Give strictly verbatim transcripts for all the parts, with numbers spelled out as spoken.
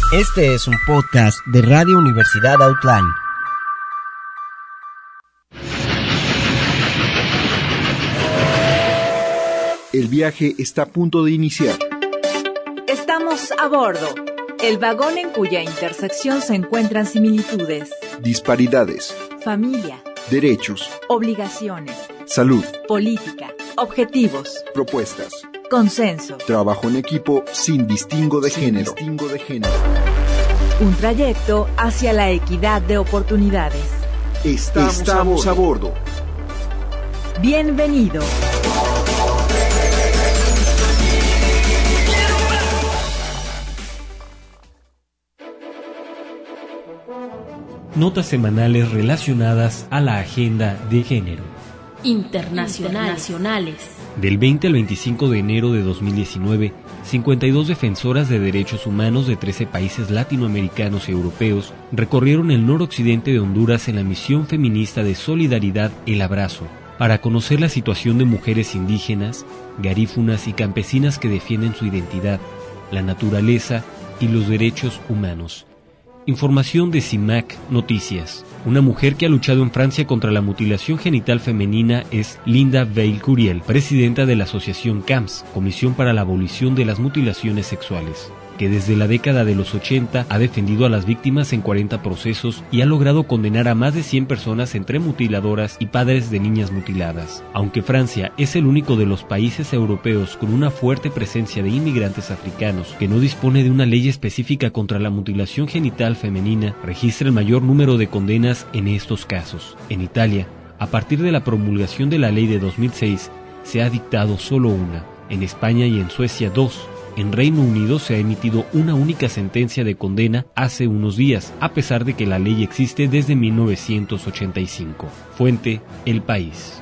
Este es un podcast de Radio Universidad Outline. El viaje está a punto de iniciar. Estamos a bordo. El vagón en cuya intersección se encuentran similitudes, disparidades, familia, derechos, obligaciones, salud, política, objetivos, propuestas, consenso, trabajo en equipo sin distingo de género. Distingo de género. Un trayecto hacia la equidad de oportunidades. Estamos, Estamos a bordo. Bienvenido. Notas semanales relacionadas a la agenda de género. Internacionales. Del veinte al veinticinco de enero de dos mil diecinueve, cincuenta y dos defensoras de derechos humanos de trece países latinoamericanos y europeos recorrieron el noroccidente de Honduras en la misión feminista de solidaridad El Abrazo, para conocer la situación de mujeres indígenas, garífunas y campesinas que defienden su identidad, la naturaleza y los derechos humanos. Información de CIMAC Noticias. Una mujer que ha luchado en Francia contra la mutilación genital femenina es Linda Veil-Curiel, presidenta de la asociación CAMS, Comisión para la Abolición de las Mutilaciones Sexuales, que desde la década de los ochenta ha defendido a las víctimas en cuarenta procesos y ha logrado condenar a más de cien personas entre mutiladoras y padres de niñas mutiladas. Aunque Francia es el único de los países europeos con una fuerte presencia de inmigrantes africanos que no dispone de una ley específica contra la mutilación genital femenina, registra el mayor número de condenas en estos casos. En Italia, a partir de la promulgación de la ley de dos mil seis, se ha dictado solo una. En España y en Suecia, dos. En Reino Unido se ha emitido una única sentencia de condena hace unos días, a pesar de que la ley existe desde mil novecientos ochenta y cinco. Fuente: El País.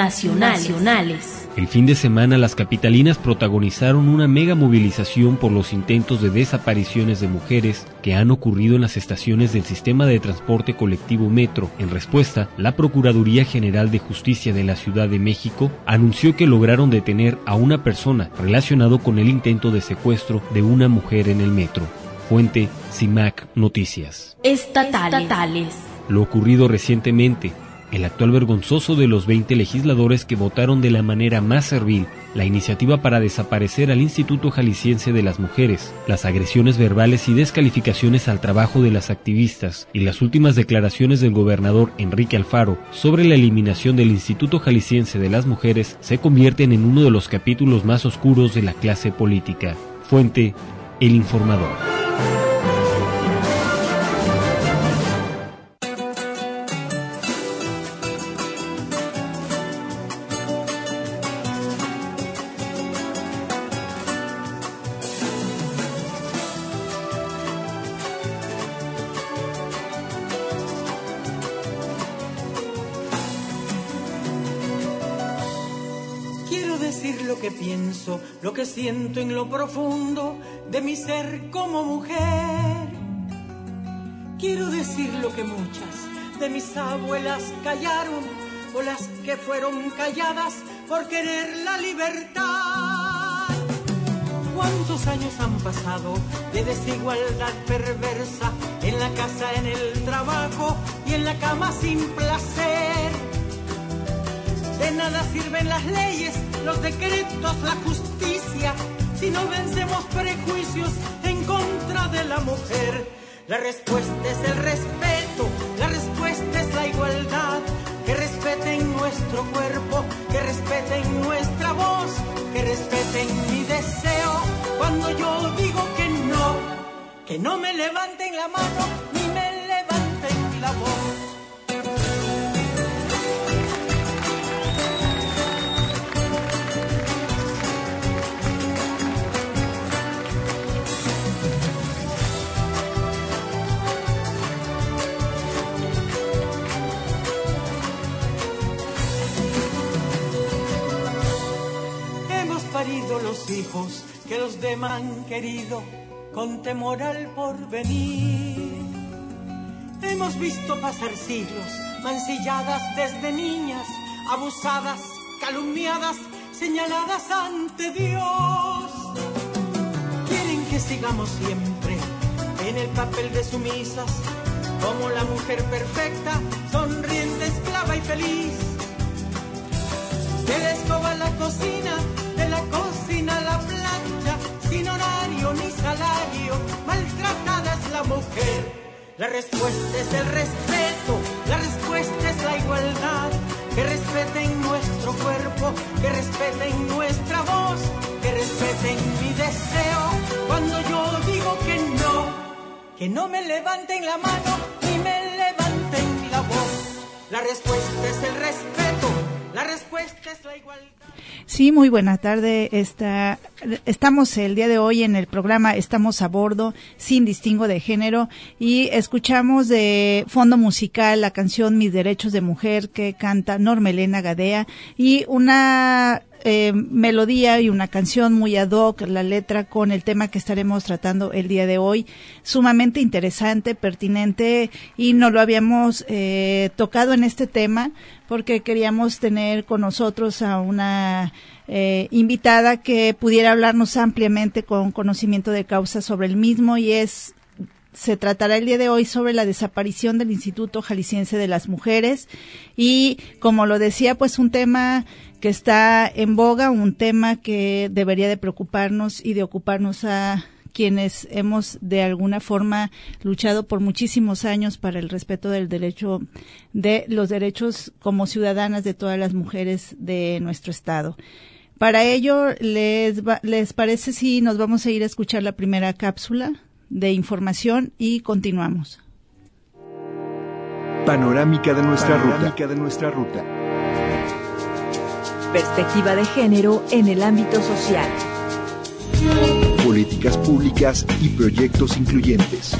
Nacionales. El fin de semana las capitalinas protagonizaron una mega movilización por los intentos de desapariciones de mujeres que han ocurrido en las estaciones del sistema de transporte colectivo Metro. En respuesta, la Procuraduría General de Justicia de la Ciudad de México anunció que lograron detener a una persona relacionado con el intento de secuestro de una mujer en el metro. Fuente: CIMAC Noticias. Estatales. Lo ocurrido recientemente. El actual vergonzoso de los veinte legisladores que votaron de la manera más servil la iniciativa para desaparecer al Instituto Jalisciense de las Mujeres, las agresiones verbales y descalificaciones al trabajo de las activistas y las últimas declaraciones del gobernador Enrique Alfaro sobre la eliminación del Instituto Jalisciense de las Mujeres se convierten en uno de los capítulos más oscuros de la clase política. Fuente: El Informador. Lo que pienso, lo que siento en lo profundo de mi ser como mujer. Quiero decir lo que muchas de mis abuelas callaron, o las que fueron calladas por querer la libertad. ¿Cuántos años han pasado de desigualdad perversa en la casa, en el trabajo y en la cama sin placer? De nada sirven las leyes, los decretos, la justicia, si no vencemos prejuicios en contra de la mujer. La respuesta es el respeto, la respuesta es la igualdad. Que respeten nuestro cuerpo, que respeten nuestra voz, que respeten mi deseo. Cuando yo digo que no, que no me levanten la mano ni me levanten la voz. Los hijos que los demás han querido con temor al porvenir. Hemos visto pasar siglos mancilladas desde niñas, abusadas, calumniadas, señaladas ante Dios. Quieren que sigamos siempre en el papel de sumisas, como la mujer perfecta, sonriente, esclava y feliz. De la escoba a la cocina, de la cocina a la plancha, sin horario ni salario, maltratada es la mujer. La respuesta es el respeto, la respuesta es la igualdad. Que respeten nuestro cuerpo, que respeten nuestra voz, que respeten mi deseo. Cuando yo digo que no, que no me levanten la mano ni me levanten la voz. La respuesta es el respeto, la respuesta es la igualdad. Sí, muy buena tarde. Esta, estamos el día de hoy en el programa Estamos a Bordo, sin distingo de género, y escuchamos de fondo musical la canción Mis Derechos de Mujer, que canta Norma Elena Gadea, y una eh, melodía y una canción muy ad hoc, la letra con el tema que estaremos tratando el día de hoy, sumamente interesante, pertinente, y no lo habíamos eh, tocado en este tema, porque queríamos tener con nosotros a una eh, invitada que pudiera hablarnos ampliamente con conocimiento de causa sobre el mismo, y es se tratará el día de hoy sobre la desaparición del Instituto Jalisciense de las Mujeres, y como lo decía, pues un tema que está en boga, un tema que debería de preocuparnos y de ocuparnos a quienes hemos de alguna forma luchado por muchísimos años para el respeto del derecho, de los derechos como ciudadanas de todas las mujeres de nuestro estado. Para ello, ¿les, va, les parece si nos vamos a ir a escuchar la primera cápsula de información y continuamos? Panorámica de nuestra Panorámica ruta. de nuestra ruta. Perspectiva de género en el ámbito social. Políticas públicas y proyectos incluyentes.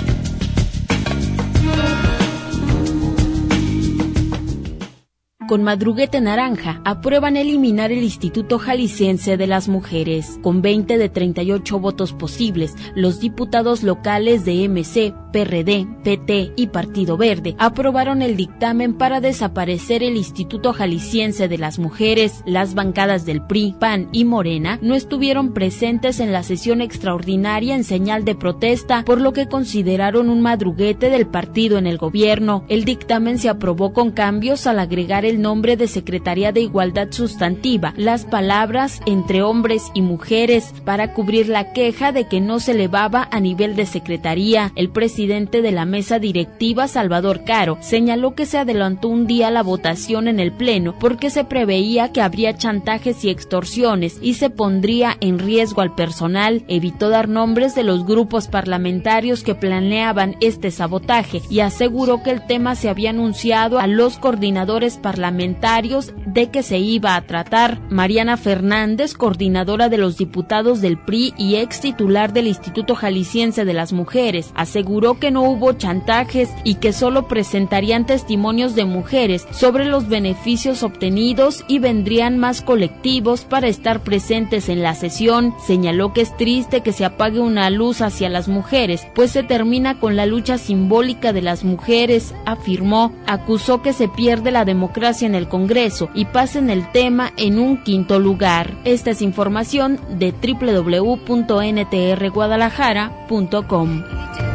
Con madruguete naranja, aprueban eliminar el Instituto Jalisciense de las Mujeres. Con veinte de treinta y ocho votos posibles, los diputados locales de M C, P R D, P T y Partido Verde aprobaron el dictamen para desaparecer el Instituto Jalisciense de las Mujeres. Las bancadas del P R I, P A N y Morena no estuvieron presentes en la sesión extraordinaria en señal de protesta, por lo que consideraron un madruguete del partido en el gobierno. El dictamen se aprobó con cambios al agregar el nombre de Secretaría de Igualdad Sustantiva, las palabras entre hombres y mujeres, para cubrir la queja de que no se elevaba a nivel de secretaría. El presidente de la mesa directiva, Salvador Caro, señaló que se adelantó un día la votación en el Pleno porque se preveía que habría chantajes y extorsiones y se pondría en riesgo al personal. Evitó dar nombres de los grupos parlamentarios que planeaban este sabotaje y aseguró que el tema se había anunciado a los coordinadores parlamentarios de que se iba a tratar. Mariana Fernández, coordinadora de los diputados del P R I y ex titular del Instituto Jalisciense de las Mujeres, aseguró que no hubo chantajes y que solo presentarían testimonios de mujeres sobre los beneficios obtenidos y vendrían más colectivos para estar presentes en la sesión. Señaló que es triste que se apague una luz hacia las mujeres, pues se termina con la lucha simbólica de las mujeres, afirmó. Acusó que se pierde la democracia en el Congreso y pasen el tema en un quinto lugar. Esta es información de doble u doble u doble u punto n t r guadalajara punto com.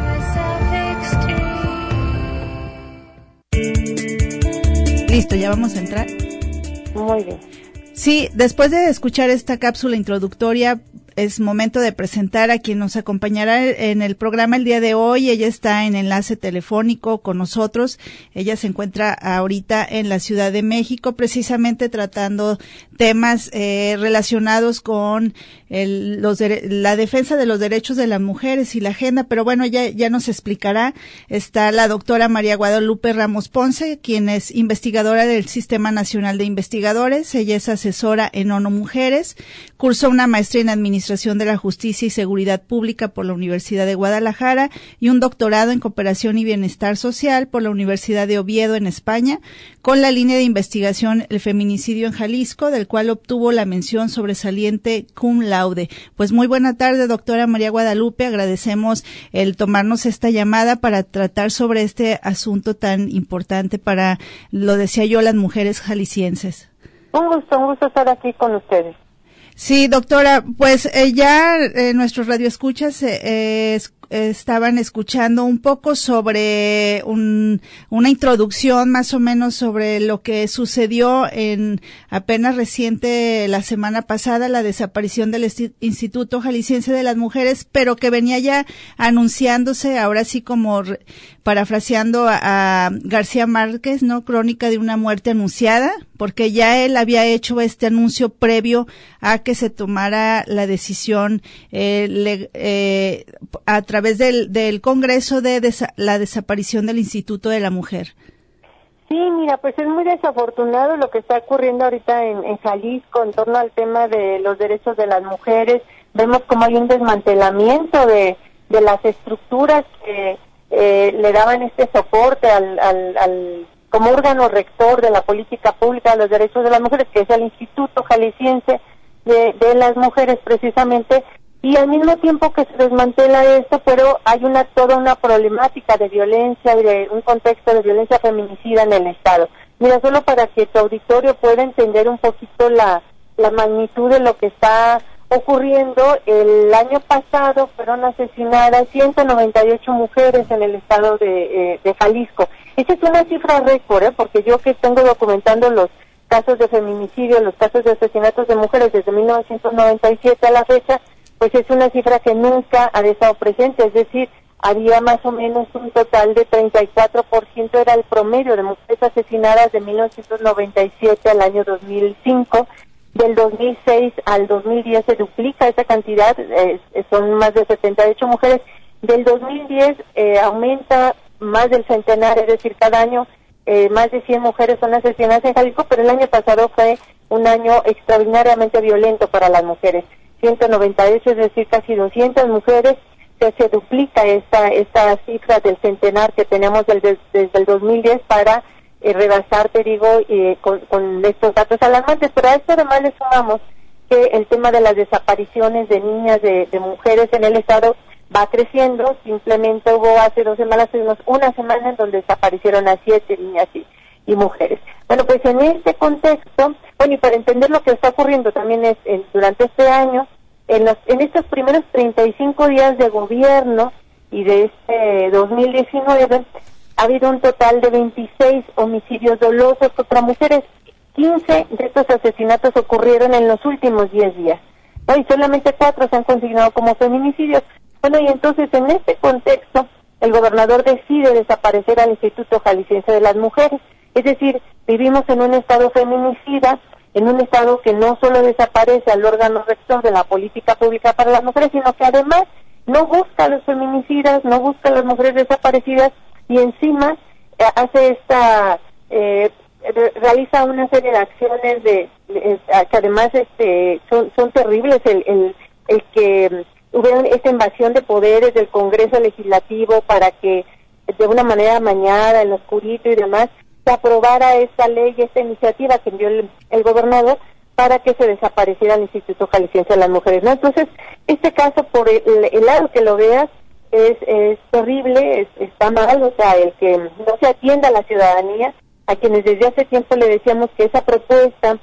Listo, ya vamos a entrar. Muy bien. Sí, después de escuchar esta cápsula introductoria, es momento de presentar a quien nos acompañará en el programa el día de hoy. Ella está en enlace telefónico con nosotros. Ella se encuentra ahorita en la Ciudad de México, precisamente tratando temas eh, relacionados con el, los de, la defensa de los derechos de las mujeres y la agenda. Pero bueno, ya, ya nos explicará. Está la doctora María Guadalupe Ramos Ponce, quien es investigadora del Sistema Nacional de Investigadores. Ella es asesora en ONU Mujeres. Cursó una maestría en Administración de la Justicia y Seguridad Pública por la Universidad de Guadalajara y un doctorado en Cooperación y Bienestar Social por la Universidad de Oviedo en España, con la línea de investigación El Feminicidio en Jalisco, del cual obtuvo la mención sobresaliente cum laude. Pues muy buena tarde, doctora María Guadalupe. Agradecemos el tomarnos esta llamada para tratar sobre este asunto tan importante para, lo decía yo, las mujeres jaliscienses. Un gusto, un gusto estar aquí con ustedes. Sí, doctora, pues eh, ya eh, nuestros radioescuchas eh, estaban escuchando un poco sobre un, una introducción más o menos sobre lo que sucedió en apenas reciente la semana pasada, la desaparición del Instituto Jalisciense de las Mujeres, pero que venía ya anunciándose, ahora sí como re, parafraseando a, a García Márquez, ¿no? Crónica de una muerte anunciada, porque ya él había hecho este anuncio previo a que se tomara la decisión eh, le, eh, a través del, del Congreso de desa- la desaparición del Instituto de la Mujer. Sí, mira, pues es muy desafortunado lo que está ocurriendo ahorita en, en Jalisco en torno al tema de los derechos de las mujeres. Vemos como hay un desmantelamiento de, de las estructuras que eh, le daban este soporte al, al, al como órgano rector de la política pública de los derechos de las mujeres, que es el Instituto Jalisciense de, de las Mujeres precisamente, y al mismo tiempo que se desmantela esto, pero hay una toda una problemática de violencia y de un contexto de violencia feminicida en el Estado. Mira, solo para que tu auditorio pueda entender un poquito la, la magnitud de lo que está ocurriendo, el año pasado fueron asesinadas ciento noventa y ocho mujeres en el estado de, eh, de Jalisco. Esa es una cifra récord, ¿eh? Porque yo que tengo documentando los casos de feminicidio, los casos de asesinatos de mujeres desde mil novecientos noventa y siete a la fecha, pues es una cifra que nunca ha estado presente, es decir, había más o menos un total de treinta y cuatro por ciento era el promedio de mujeres asesinadas de mil novecientos noventa y siete al año dos mil cinco. Del dos mil seis al dos mil diez se duplica esa cantidad, eh, son más de setenta y ocho mujeres. Del dos mil diez eh, aumenta más del centenar, es decir, cada año eh, más de cien mujeres son asesinadas en Jalisco, pero el año pasado fue un año extraordinariamente violento para las mujeres. ciento noventa y ocho, es decir, casi doscientas mujeres, se, se duplica esta, esta cifra del centenar que tenemos del, des, desde el dos mil diez para Eh, rebasar, te digo, eh, con, con estos datos alarmantes, pero a esto además le sumamos que el tema de las desapariciones de niñas, de, de mujeres en el estado va creciendo. Simplemente hubo hace dos semanas, tuvimos una semana en donde desaparecieron a siete niñas y, y mujeres. Bueno, pues en este contexto, bueno, y para entender lo que está ocurriendo también es en, durante este año, en, los, en estos primeros treinta y cinco días de gobierno y de este dos mil diecinueve, ha habido un total de veintiséis homicidios dolosos contra mujeres. quince de estos asesinatos ocurrieron en los últimos diez días. ¿No? Y solamente cuatro se han consignado como feminicidios. Bueno, y entonces en este contexto, el gobernador decide desaparecer al Instituto Jalisciense de las Mujeres. Es decir, vivimos en un estado feminicida, en un estado que no solo desaparece al órgano rector de la política pública para las mujeres, sino que además no busca a los feminicidas, no busca a las mujeres desaparecidas, y encima eh, hace esta eh, re- realiza una serie de acciones de, de que además este son son terribles, el el, el que hubiera esta invasión de poderes del Congreso Legislativo para que de una manera amañada, en lo oscurito y demás, se aprobara esta ley, esta iniciativa que envió el, el gobernador para que se desapareciera el Instituto Jalisciense de las Mujeres, ¿no? Entonces, este caso, por el, el lado que lo veas, Es, es terrible, es, está mal, o sea, el que no se atienda a la ciudadanía, a quienes desde hace tiempo le decíamos que esa propuesta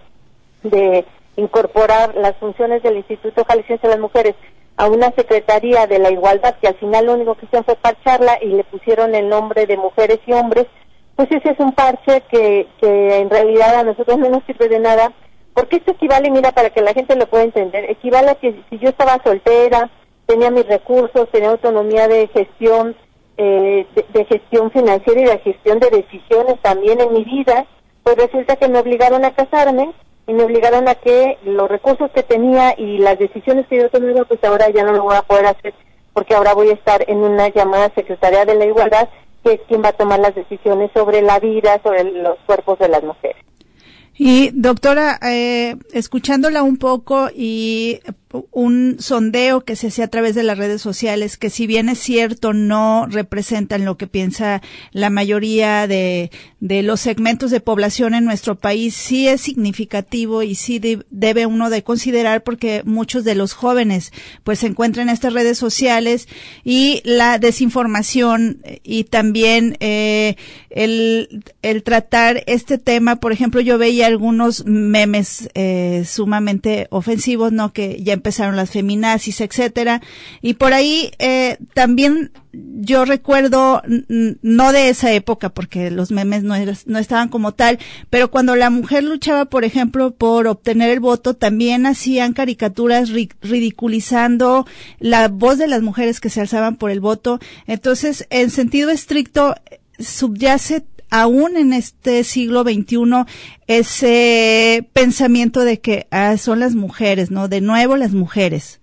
de incorporar las funciones del Instituto Jalisciense de las Mujeres a una Secretaría de la Igualdad, que al final lo único que hicieron fue parcharla y le pusieron el nombre de mujeres y hombres, pues ese es un parche que, que en realidad a nosotros no nos sirve de nada, porque esto equivale, mira, para que la gente lo pueda entender, equivale a que si yo estaba soltera, tenía mis recursos, tenía autonomía de gestión, eh, de, de gestión financiera y de gestión de decisiones también en mi vida, pues resulta que me obligaron a casarme y me obligaron a que los recursos que tenía y las decisiones que yo tomaba, pues ahora ya no lo voy a poder hacer, porque ahora voy a estar en una llamada Secretaría de la Igualdad, que es quien va a tomar las decisiones sobre la vida, sobre los cuerpos de las mujeres. Y doctora, eh, escuchándola un poco y un sondeo que se hace a través de las redes sociales, que si bien es cierto no representan lo que piensa la mayoría de, de los segmentos de población en nuestro país, sí es significativo y sí de, debe uno de considerar, porque muchos de los jóvenes pues se encuentran en estas redes sociales, y la desinformación y también eh, el, el tratar este tema. Por ejemplo, yo veía algunos memes eh, sumamente ofensivos, ¿no? Que ya empezaron las feminazis, etcétera, y por ahí eh, también yo recuerdo, n- no de esa época, porque los memes no, era, no estaban como tal, pero cuando la mujer luchaba, por ejemplo, por obtener el voto, también hacían caricaturas ri- ridiculizando la voz de las mujeres que se alzaban por el voto. Entonces, en sentido estricto, subyace aún en este siglo veintiuno ese pensamiento de que ah, son las mujeres, ¿no? De nuevo las mujeres.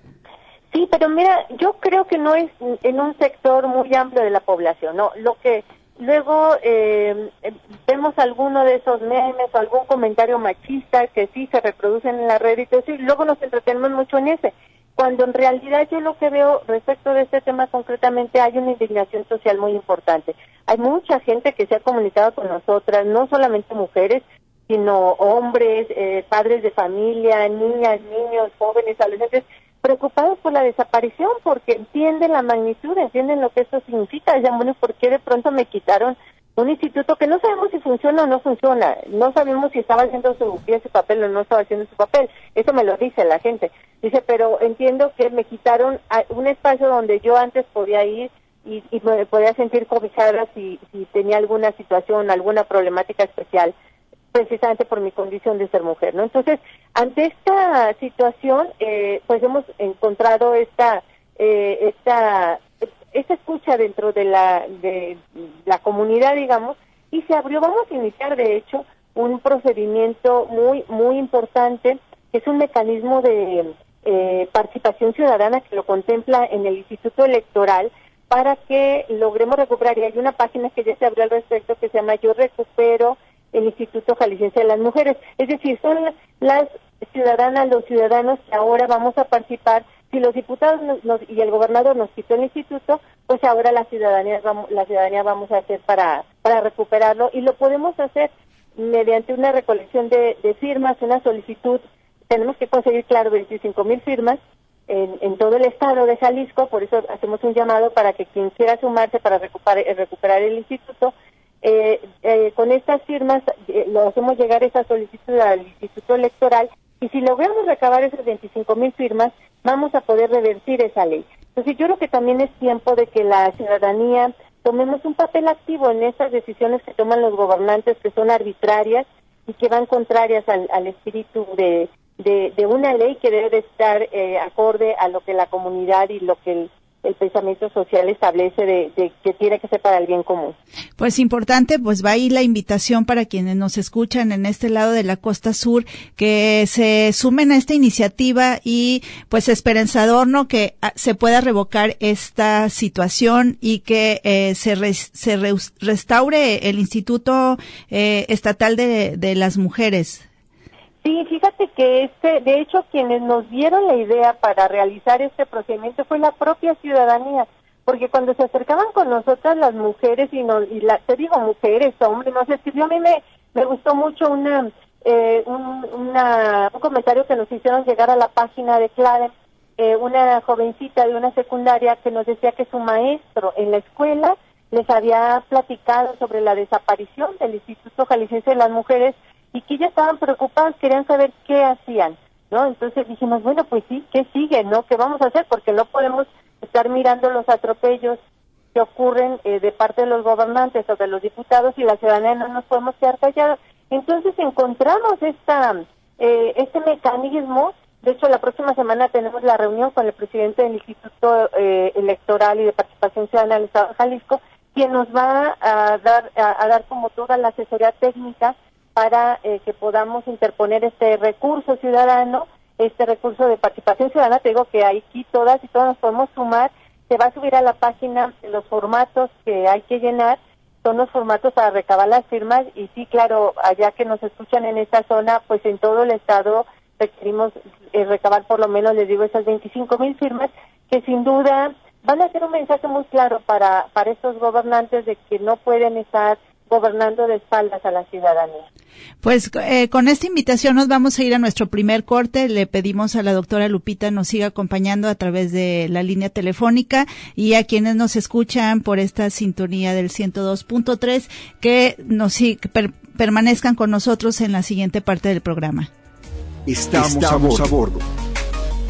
Sí, pero mira, yo creo que no es en un sector muy amplio de la población, ¿no? Lo que luego eh, vemos alguno de esos memes o algún comentario machista que sí se reproducen en la red y todo eso, y luego nos entretenemos mucho en ese. Cuando en realidad yo lo que veo respecto de este tema concretamente, hay una indignación social muy importante. Hay mucha gente que se ha comunicado con nosotras, no solamente mujeres, sino hombres, eh, padres de familia, niñas, niños, jóvenes, adolescentes, preocupados por la desaparición, porque entienden la magnitud, entienden lo que eso significa. Dicen, bueno, ¿por qué de pronto me quitaron un instituto que no sabemos si funciona o no funciona? No sabemos si estaba haciendo su, su papel o no estaba haciendo su papel. Eso me lo dice la gente. Dice, pero entiendo que me quitaron un espacio donde yo antes podía ir y, y me podía sentir cobijada si, si tenía alguna situación, alguna problemática especial, precisamente por mi condición de ser mujer, ¿no? Entonces, ante esta situación, eh, pues hemos encontrado esta, eh, esta, esta escucha dentro de la, de la comunidad, digamos, y se abrió, vamos a iniciar, de hecho, un procedimiento muy, muy importante, que es un mecanismo de eh, participación ciudadana que lo contempla en el Instituto Electoral, para que logremos recuperar, y hay una página que ya se abrió al respecto que se llama Yo Recupero el Instituto Jalisciense de las Mujeres. Es decir, son las ciudadanas, los ciudadanos que ahora vamos a participar. Si los diputados nos, nos, y el gobernador nos quitó el instituto, pues ahora la ciudadanía vamos, la ciudadanía vamos a hacer para para recuperarlo, y lo podemos hacer mediante una recolección de, de firmas, una solicitud. Tenemos que conseguir, claro, veinticinco mil firmas en, en todo el estado de Jalisco, por eso hacemos un llamado para que quien quiera sumarse para recuperar, recuperar el instituto. Eh, eh, con estas firmas eh, lo hacemos llegar esa solicitud al Instituto Electoral, y si logramos recabar esas veinticinco mil firmas, vamos a poder revertir esa ley. Entonces yo creo que también es tiempo de que la ciudadanía tomemos un papel activo en estas decisiones que toman los gobernantes, que son arbitrarias y que van contrarias al, al espíritu de, de, de una ley que debe de estar eh, acorde a lo que la comunidad y lo que el el pensamiento social establece de, de que tiene que ser para el bien común. Pues importante, pues va ahí la invitación para quienes nos escuchan en este lado de la costa sur, que se sumen a esta iniciativa, y pues esperanzador, ¿no?, que a, se pueda revocar esta situación y que eh, se, re, se re, restaure el Instituto eh, Estatal de, de las Mujeres. Sí, fíjate que este, de hecho, quienes nos dieron la idea para realizar este procedimiento fue la propia ciudadanía, porque cuando se acercaban con nosotras las mujeres, y, no, y la, te digo mujeres, hombres, no sé, escribió, a mí me, me gustó mucho una, eh, un, una, un comentario que nos hicieron llegar a la página de Claren, eh, una jovencita de una secundaria que nos decía que su maestro en la escuela les había platicado sobre la desaparición del Instituto Jalisciense de las Mujeres, y que ya estaban preocupados, querían saber qué hacían, ¿no? Entonces dijimos, bueno, pues sí, ¿qué sigue, no? ¿Qué vamos a hacer? Porque no podemos estar mirando los atropellos que ocurren eh, de parte de los gobernantes o de los diputados, y la ciudadanía no nos podemos quedar callados. Entonces encontramos esta eh, este mecanismo. De hecho, la próxima semana tenemos la reunión con el presidente del Instituto eh, Electoral y de Participación Ciudadana del Estado de Jalisco, quien nos va a dar, a, a dar como toda la asesoría técnica para eh, que podamos interponer este recurso ciudadano, este recurso de participación ciudadana. Te digo que aquí todas y todos nos podemos sumar. Se va a subir a la página los formatos que hay que llenar, son los formatos para recabar las firmas, y sí, claro, allá que nos escuchan en esta zona, pues en todo el estado requerimos eh, recabar por lo menos, les digo, esas veinticinco mil firmas, que sin duda van a ser un mensaje muy claro para, para estos gobernantes de que no pueden estar gobernando de espaldas a la ciudadanía. Pues eh, con esta invitación nos vamos a ir a nuestro primer corte. Le pedimos a la doctora Lupita nos siga acompañando a través de la línea telefónica, y a quienes nos escuchan por esta sintonía del ciento dos punto tres, que nos que per, permanezcan con nosotros en la siguiente parte del programa. Estamos, Estamos a bordo.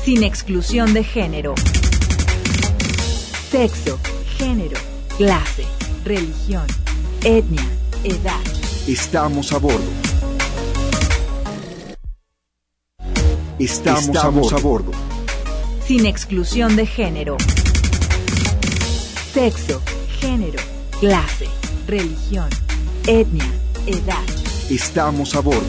sin exclusión de género. Sexo, género, clase, religión, etnia, edad. Estamos a bordo. Estamos, Estamos a, bordo. a bordo. Sin exclusión de género. Sexo, género, clase, religión, etnia, edad. Estamos a bordo.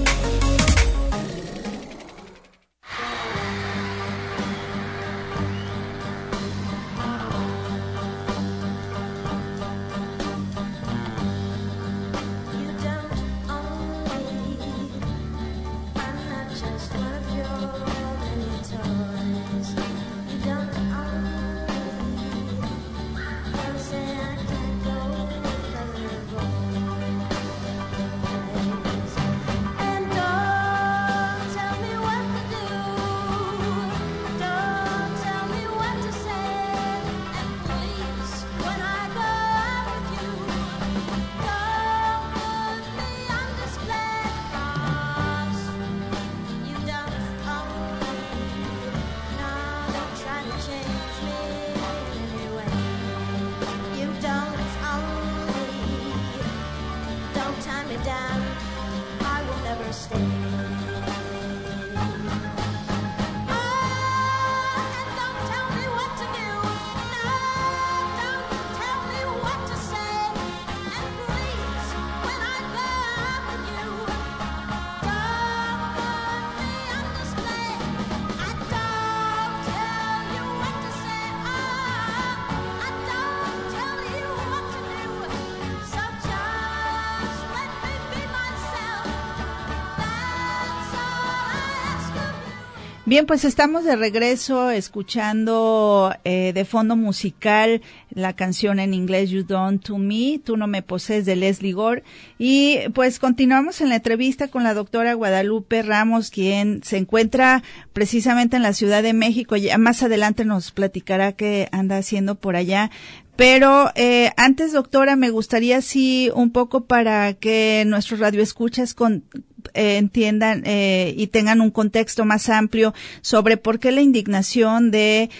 Bien, pues estamos de regreso escuchando eh, de fondo musical la canción en inglés You Don't to Me, Tú no me posees, de Lesley Gore, y pues continuamos en la entrevista con la doctora Guadalupe Ramos, quien se encuentra precisamente en la Ciudad de México. Ya más adelante nos platicará qué anda haciendo por allá. Pero eh, antes, doctora, me gustaría sí un poco para que nuestros radioescuchas con, eh, entiendan eh, y tengan un contexto más amplio sobre por qué la indignación de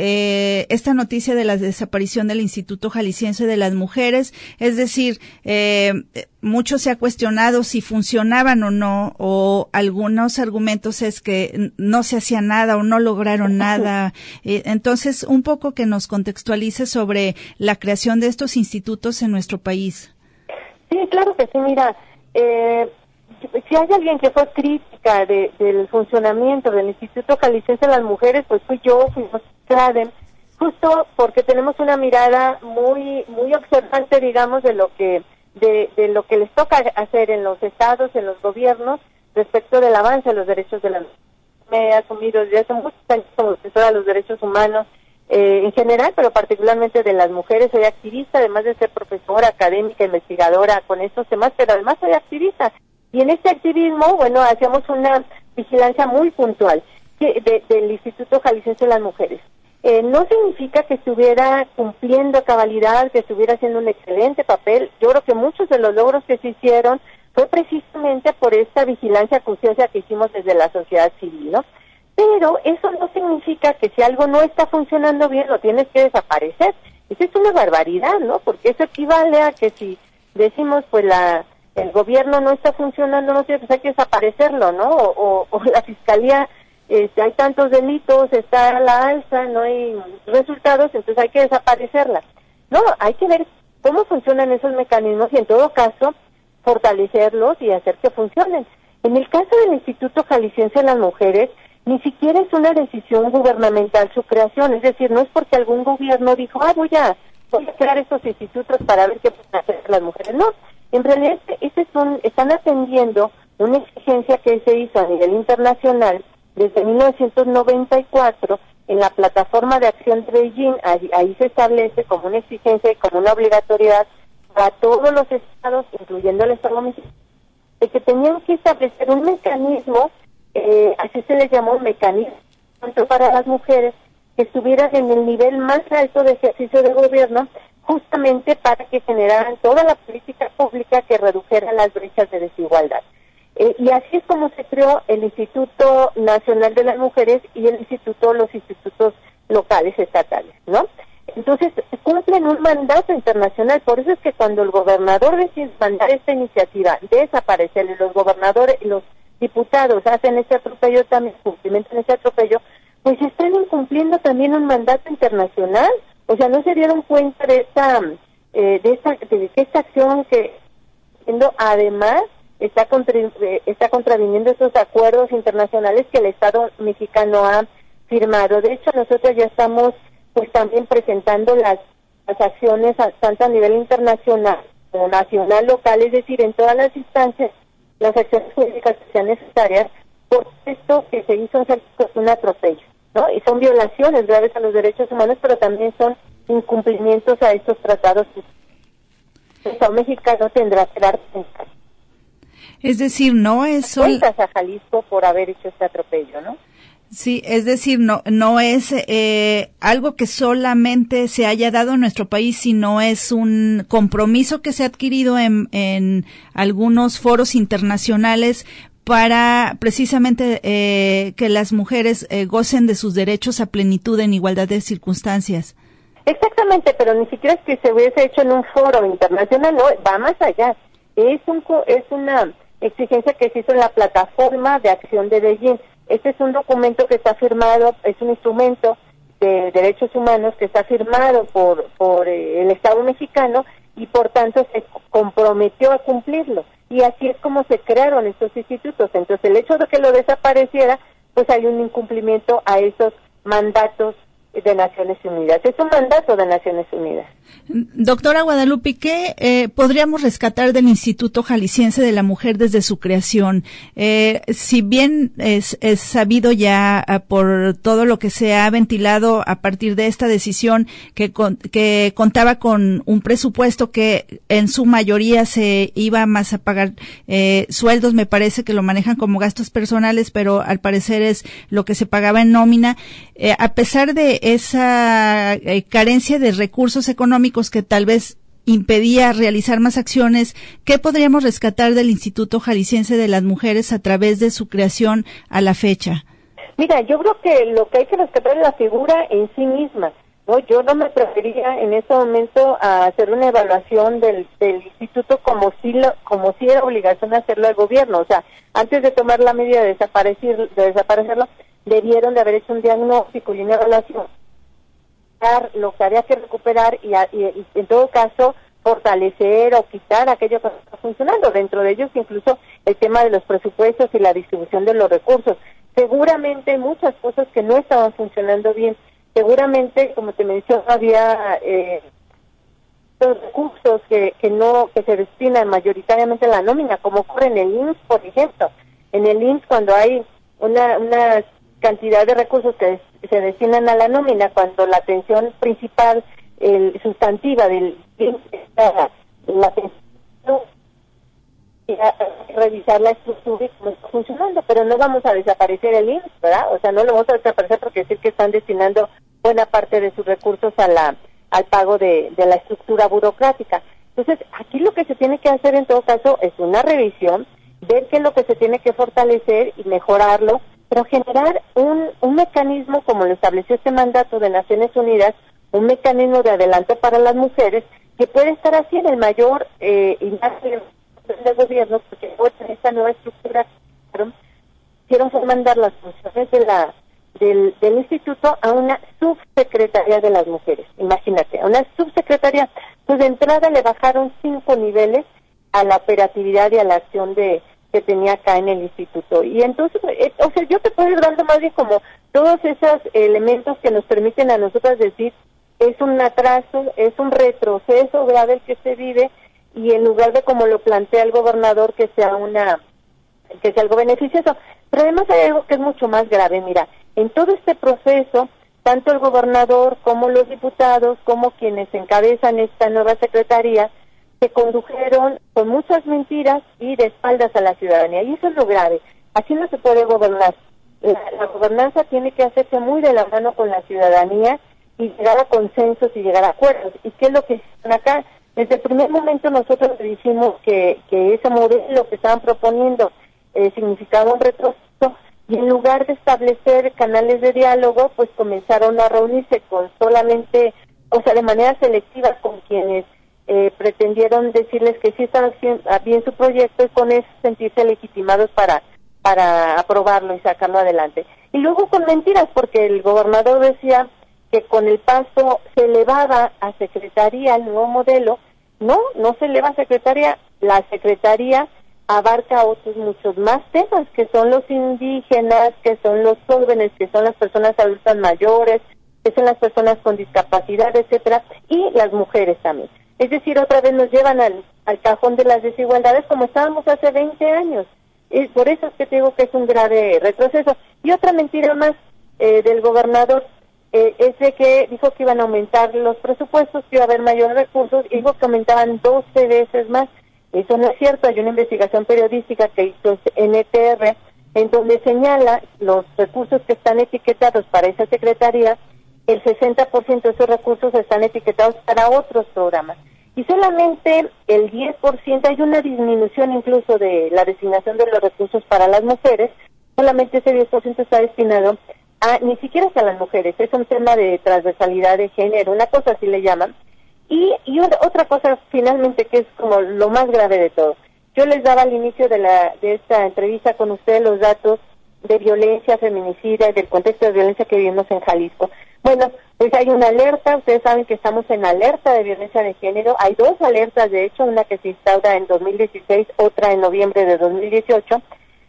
eh, esta noticia de la desaparición del Instituto Jalisciense de las Mujeres. Es decir, eh, mucho se ha cuestionado si funcionaban o no, o algunos argumentos es que no se hacía nada o no lograron nada. Eh, entonces, un poco que nos contextualice sobre la creación de estos institutos en nuestro país. Sí, claro que sí. Mira, eh, si hay alguien que fue crítica de, del funcionamiento del Instituto Jalisciense de las Mujeres, pues fui yo, fuimos Cladem, justo porque tenemos una mirada muy muy observante, digamos, de lo que de, de lo que les toca hacer en los estados, en los gobiernos, respecto del avance de los derechos de las mujeres. Me he asumido desde hace muchos años como defensora de los derechos humanos, Eh, en general, pero particularmente de las mujeres. Soy activista, además de ser profesora, académica, investigadora con estos temas, pero además soy activista. Y en este activismo, bueno, hacíamos una vigilancia muy puntual de, de, del Instituto Jalisciense de las Mujeres. Eh, no significa que estuviera cumpliendo a cabalidad, que estuviera haciendo un excelente papel. Yo creo que muchos de los logros que se hicieron fue precisamente por esta vigilancia acuciosa que hicimos desde la sociedad civil, ¿no? Pero eso no significa que si algo no está funcionando bien lo tienes que desaparecer. Eso es una barbaridad, ¿no? Porque eso equivale a que si decimos, pues la el gobierno no está funcionando, no sé, pues hay que desaparecerlo, ¿no? O, o, o la fiscalía, este, hay tantos delitos, está a la alza, no hay resultados, entonces hay que desaparecerla. No, hay que ver cómo funcionan esos mecanismos y en todo caso fortalecerlos y hacer que funcionen. En el caso del Instituto Jalisciense de las Mujeres, ni siquiera es una decisión gubernamental su creación, es decir, no es porque algún gobierno dijo, ah, voy a, voy a crear estos institutos para ver qué pueden hacer las mujeres. No, en realidad este es un, están atendiendo una exigencia que se hizo a nivel internacional desde mil novecientos noventa y cuatro en la plataforma de acción de Beijing. Ahí, ahí se establece como una exigencia y como una obligatoriedad para todos los estados, incluyendo el estado mexicano, de que tenían que establecer un mecanismo. Eh, así se les llamó mecanismo para las mujeres que estuvieran en el nivel más alto de ejercicio de gobierno, justamente para que generaran toda la política pública que redujera las brechas de desigualdad. Eh, y así es como se creó el Instituto Nacional de las Mujeres y el Instituto, los institutos locales estatales, ¿no? Entonces, cumplen un mandato internacional, por eso es que cuando el gobernador decide mandar esta iniciativa, desaparecer, y los gobernadores y los diputados hacen este atropello también, cumplimentan este atropello, pues están incumpliendo también un mandato internacional, o sea, no se dieron cuenta de esta, eh, de esta, de que esta acción que, además, está, contra, está contraviniendo esos acuerdos internacionales que el Estado mexicano ha firmado. De hecho, nosotros ya estamos pues también presentando las, las acciones a, tanto a nivel internacional como nacional, local, es decir, en todas las instancias, las acciones jurídicas que sean necesarias, por esto que se hizo un atropello, ¿no? Y son violaciones graves a los derechos humanos, pero también son incumplimientos a estos tratados. El Estado mexicano tendrá que dar cuentas. Es decir, no es sol... cuentas a Jalisco por haber hecho este atropello, ¿no? Sí, es decir, no no es eh, algo que solamente se haya dado en nuestro país, sino es un compromiso que se ha adquirido en, en algunos foros internacionales para precisamente eh, que las mujeres eh, gocen de sus derechos a plenitud en igualdad de circunstancias. Exactamente, pero ni siquiera es que se hubiese hecho en un foro internacional, no, va más allá. Es un es una exigencia que se hizo en la plataforma de acción de Beijing. Este es un documento que está firmado, es un instrumento de derechos humanos que está firmado por por eh, el Estado mexicano y por tanto se comprometió a cumplirlo. Y así es como se crearon estos institutos. Entonces el hecho de que lo desapareciera, pues hay un incumplimiento a esos mandatos de Naciones Unidas. Es un mandato de Naciones Unidas. Doctora Guadalupe, ¿qué eh, podríamos rescatar del Instituto Jalisciense de la Mujer desde su creación? Eh, si bien es, es sabido ya uh, por todo lo que se ha ventilado a partir de esta decisión que, con, que contaba con un presupuesto que en su mayoría se iba más a pagar eh, sueldos, me parece que lo manejan como gastos personales, pero al parecer es lo que se pagaba en nómina. Eh, a pesar de esa eh, carencia de recursos económicos que tal vez impedía realizar más acciones, ¿qué podríamos rescatar del Instituto Jalisciense de las Mujeres a través de su creación a la fecha? Mira, yo creo que lo que hay que rescatar es la figura en sí misma, ¿no? Yo no me atrevería en este momento a hacer una evaluación del, del instituto como si lo, como si era obligación hacerlo al gobierno, o sea, antes de tomar la medida de desaparecer, de desaparecerlo, debieron de haber hecho un diagnóstico y una evaluación, lo que había que recuperar y, y, y en todo caso fortalecer o quitar aquello que no está funcionando, dentro de ellos incluso el tema de los presupuestos y la distribución de los recursos. Seguramente hay muchas cosas que no estaban funcionando bien, seguramente, como te mencioné, había eh, los recursos que, que no que se destinan mayoritariamente a la nómina, como ocurre en el I M S S, por ejemplo. En el I M S S, cuando hay una, una cantidad de recursos que se destinan a la nómina, cuando la atención principal, el sustantiva del I M S S está la atención, revisar la estructura y cómo está funcionando, pero no vamos a desaparecer el I M S S, ¿verdad? O sea, no lo vamos a desaparecer porque decir que están destinando buena parte de sus recursos a la al pago de, de la estructura burocrática. Entonces, aquí lo que se tiene que hacer en todo caso es una revisión, ver qué es lo que se tiene que fortalecer y mejorarlo, pero generar un, un mecanismo, como lo estableció este mandato de Naciones Unidas, un mecanismo de adelanto para las mujeres, que puede estar así en el mayor eh, impacto del gobierno, porque en esta nueva estructura quiero mandar las funciones de la del, del instituto a una subsecretaría de las mujeres, imagínate, a una subsecretaría. Pues de entrada le bajaron cinco niveles a la operatividad y a la acción de que tenía acá en el instituto. Y entonces, eh, o sea, yo te puedo ir dando más bien como todos esos elementos que nos permiten a nosotras decir, es un atraso, es un retroceso grave el que se vive, y en lugar de como lo plantea el gobernador, que sea una que sea algo beneficioso. Pero además hay algo que es mucho más grave. Mira, en todo este proceso, tanto el gobernador como los diputados, como quienes encabezan esta nueva secretaría, se condujeron con muchas mentiras y de espaldas a la ciudadanía, y eso es lo grave. Así no se puede gobernar. La, la gobernanza tiene que hacerse muy de la mano con la ciudadanía y llegar a consensos y llegar a acuerdos. ¿Y qué es lo que hicieron acá? Desde el primer momento nosotros dijimos que, que ese modelo que estaban proponiendo eh, significaba un retroceso, y en lugar de establecer canales de diálogo, pues comenzaron a reunirse con solamente, o sea, de manera selectiva con quienes eh, pretendieron decirles que sí estaba bien su proyecto y con eso sentirse legitimados para, para aprobarlo y sacarlo adelante. Y luego con mentiras, porque el gobernador decía que con el paso se elevaba a secretaría el nuevo modelo. No, no se eleva a secretaría, la secretaría abarca otros muchos más temas, que son los indígenas, que son los jóvenes, que son las personas adultas mayores, que son las personas con discapacidad, etcétera, y las mujeres también. Es decir, otra vez nos llevan al, al cajón de las desigualdades como estábamos hace veinte años. Y por eso es que te digo que es un grave retroceso. Y otra mentira más eh, del gobernador eh, es de que dijo que iban a aumentar los presupuestos, que iba a haber mayores recursos, y dijo que aumentaban doce veces más. Eso no es cierto. Hay una investigación periodística que hizo N T R en donde señala los recursos que están etiquetados para esa secretaría. El sesenta por ciento de esos recursos están etiquetados para otros programas. Y solamente el diez por ciento, hay una disminución incluso de la designación de los recursos para las mujeres, solamente ese diez por ciento está destinado a, ni siquiera a las mujeres, es un tema de transversalidad de género, una cosa así le llaman. Y, y otra cosa finalmente que es como lo más grave de todo. Yo les daba al inicio de la de esta entrevista con ustedes los datos de violencia feminicida y del contexto de violencia que vivimos en Jalisco. Bueno, pues hay una alerta, ustedes saben que estamos en alerta de violencia de género, hay dos alertas de hecho, una que se instaura en dos mil dieciséis, otra en noviembre de dos mil dieciocho,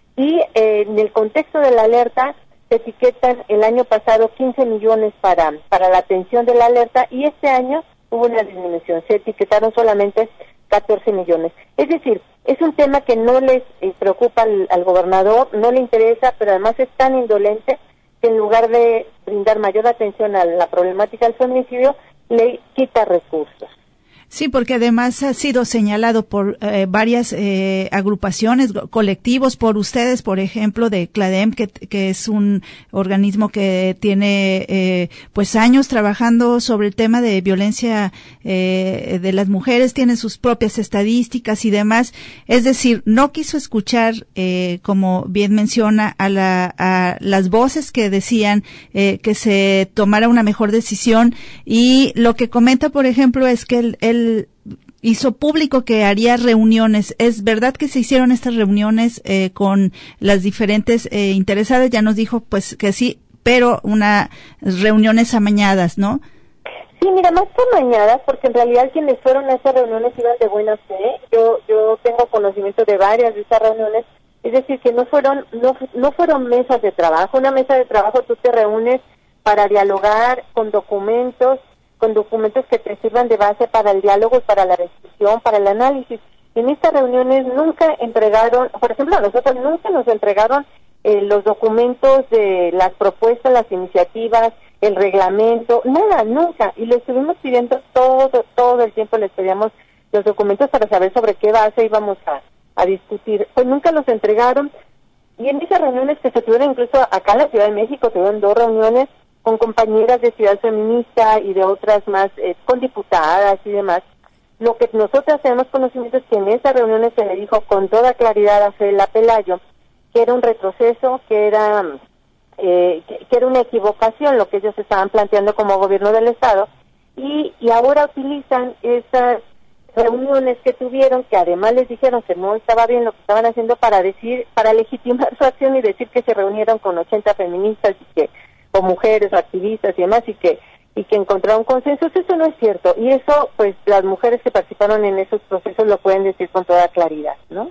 y eh, en el contexto de la alerta se etiquetan el año pasado quince millones para, para la atención de la alerta, y este año hubo una disminución, se etiquetaron solamente catorce millones. Es decir, es un tema que no les eh, preocupa al, al gobernador, no le interesa, pero además es tan indolente que en lugar de brindar mayor atención a la problemática del feminicidio, le quita recursos. Sí, porque además ha sido señalado por eh, varias eh, agrupaciones, colectivos, por ustedes, por ejemplo, de CLADEM, que, que es un organismo que tiene eh, pues años trabajando sobre el tema de violencia eh, de las mujeres, tiene sus propias estadísticas y demás. Es decir, no quiso escuchar, eh, como bien menciona, a, la, a las voces que decían eh, que se tomara una mejor decisión, y lo que comenta, por ejemplo, es que el, el hizo público que haría reuniones. ¿Es verdad que se hicieron estas reuniones eh, con las diferentes eh, interesadas? Ya nos dijo pues que sí, pero unas reuniones amañadas, ¿no? Sí, mira, más que amañadas, porque en realidad quienes fueron a esas reuniones iban de buena fe. Yo yo tengo conocimiento de varias de esas reuniones, es decir, que no fueron no, no fueron mesas de trabajo. Una mesa de trabajo tú te reúnes para dialogar con documentos, con documentos que te sirvan de base para el diálogo, para la discusión, para el análisis. En estas reuniones nunca entregaron, por ejemplo, a nosotros nunca nos entregaron eh, los documentos de las propuestas, las iniciativas, el reglamento, nada, nunca. Y le estuvimos pidiendo todo, todo el tiempo les pedíamos los documentos para saber sobre qué base íbamos a, a discutir. Pues nunca los entregaron. Y en esas reuniones que se tuvieron, incluso acá en la Ciudad de México, tuvieron dos reuniones con compañeras de Ciudad Feminista y de otras más, eh, con diputadas y demás. Lo que nosotras tenemos conocimiento es que en esas reuniones se le dijo con toda claridad a Fela Pelayo que era un retroceso, que era eh, que, que era una equivocación lo que ellos estaban planteando como gobierno del Estado, y, y ahora utilizan esas reuniones que tuvieron, que además les dijeron que no estaba bien lo que estaban haciendo, para decir, para legitimar su acción y decir que se reunieron con ochenta feministas y que o mujeres o activistas y demás, y que y que encontraron consensos. Eso no es cierto, y eso pues las mujeres que participaron en esos procesos lo pueden decir con toda claridad, ¿no?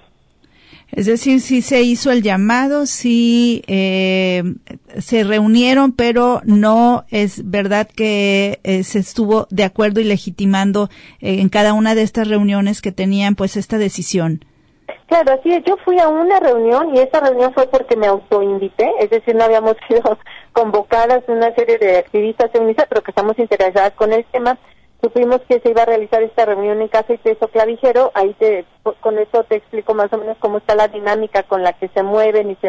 Es decir, sí se hizo el llamado, sí eh, se reunieron, pero no es verdad que eh, se estuvo de acuerdo y legitimando eh, en cada una de estas reuniones que tenían pues esta decisión. Claro, así es. Yo fui a una reunión y esa reunión fue porque me autoinvité, es decir, no habíamos sido convocadas una serie de activistas feministas, pero que estamos interesadas con el tema. Supimos que se iba a realizar esta reunión en Casa Iteso Clavijero. Ahí te, con eso te explico más o menos cómo está la dinámica con la que se mueven y se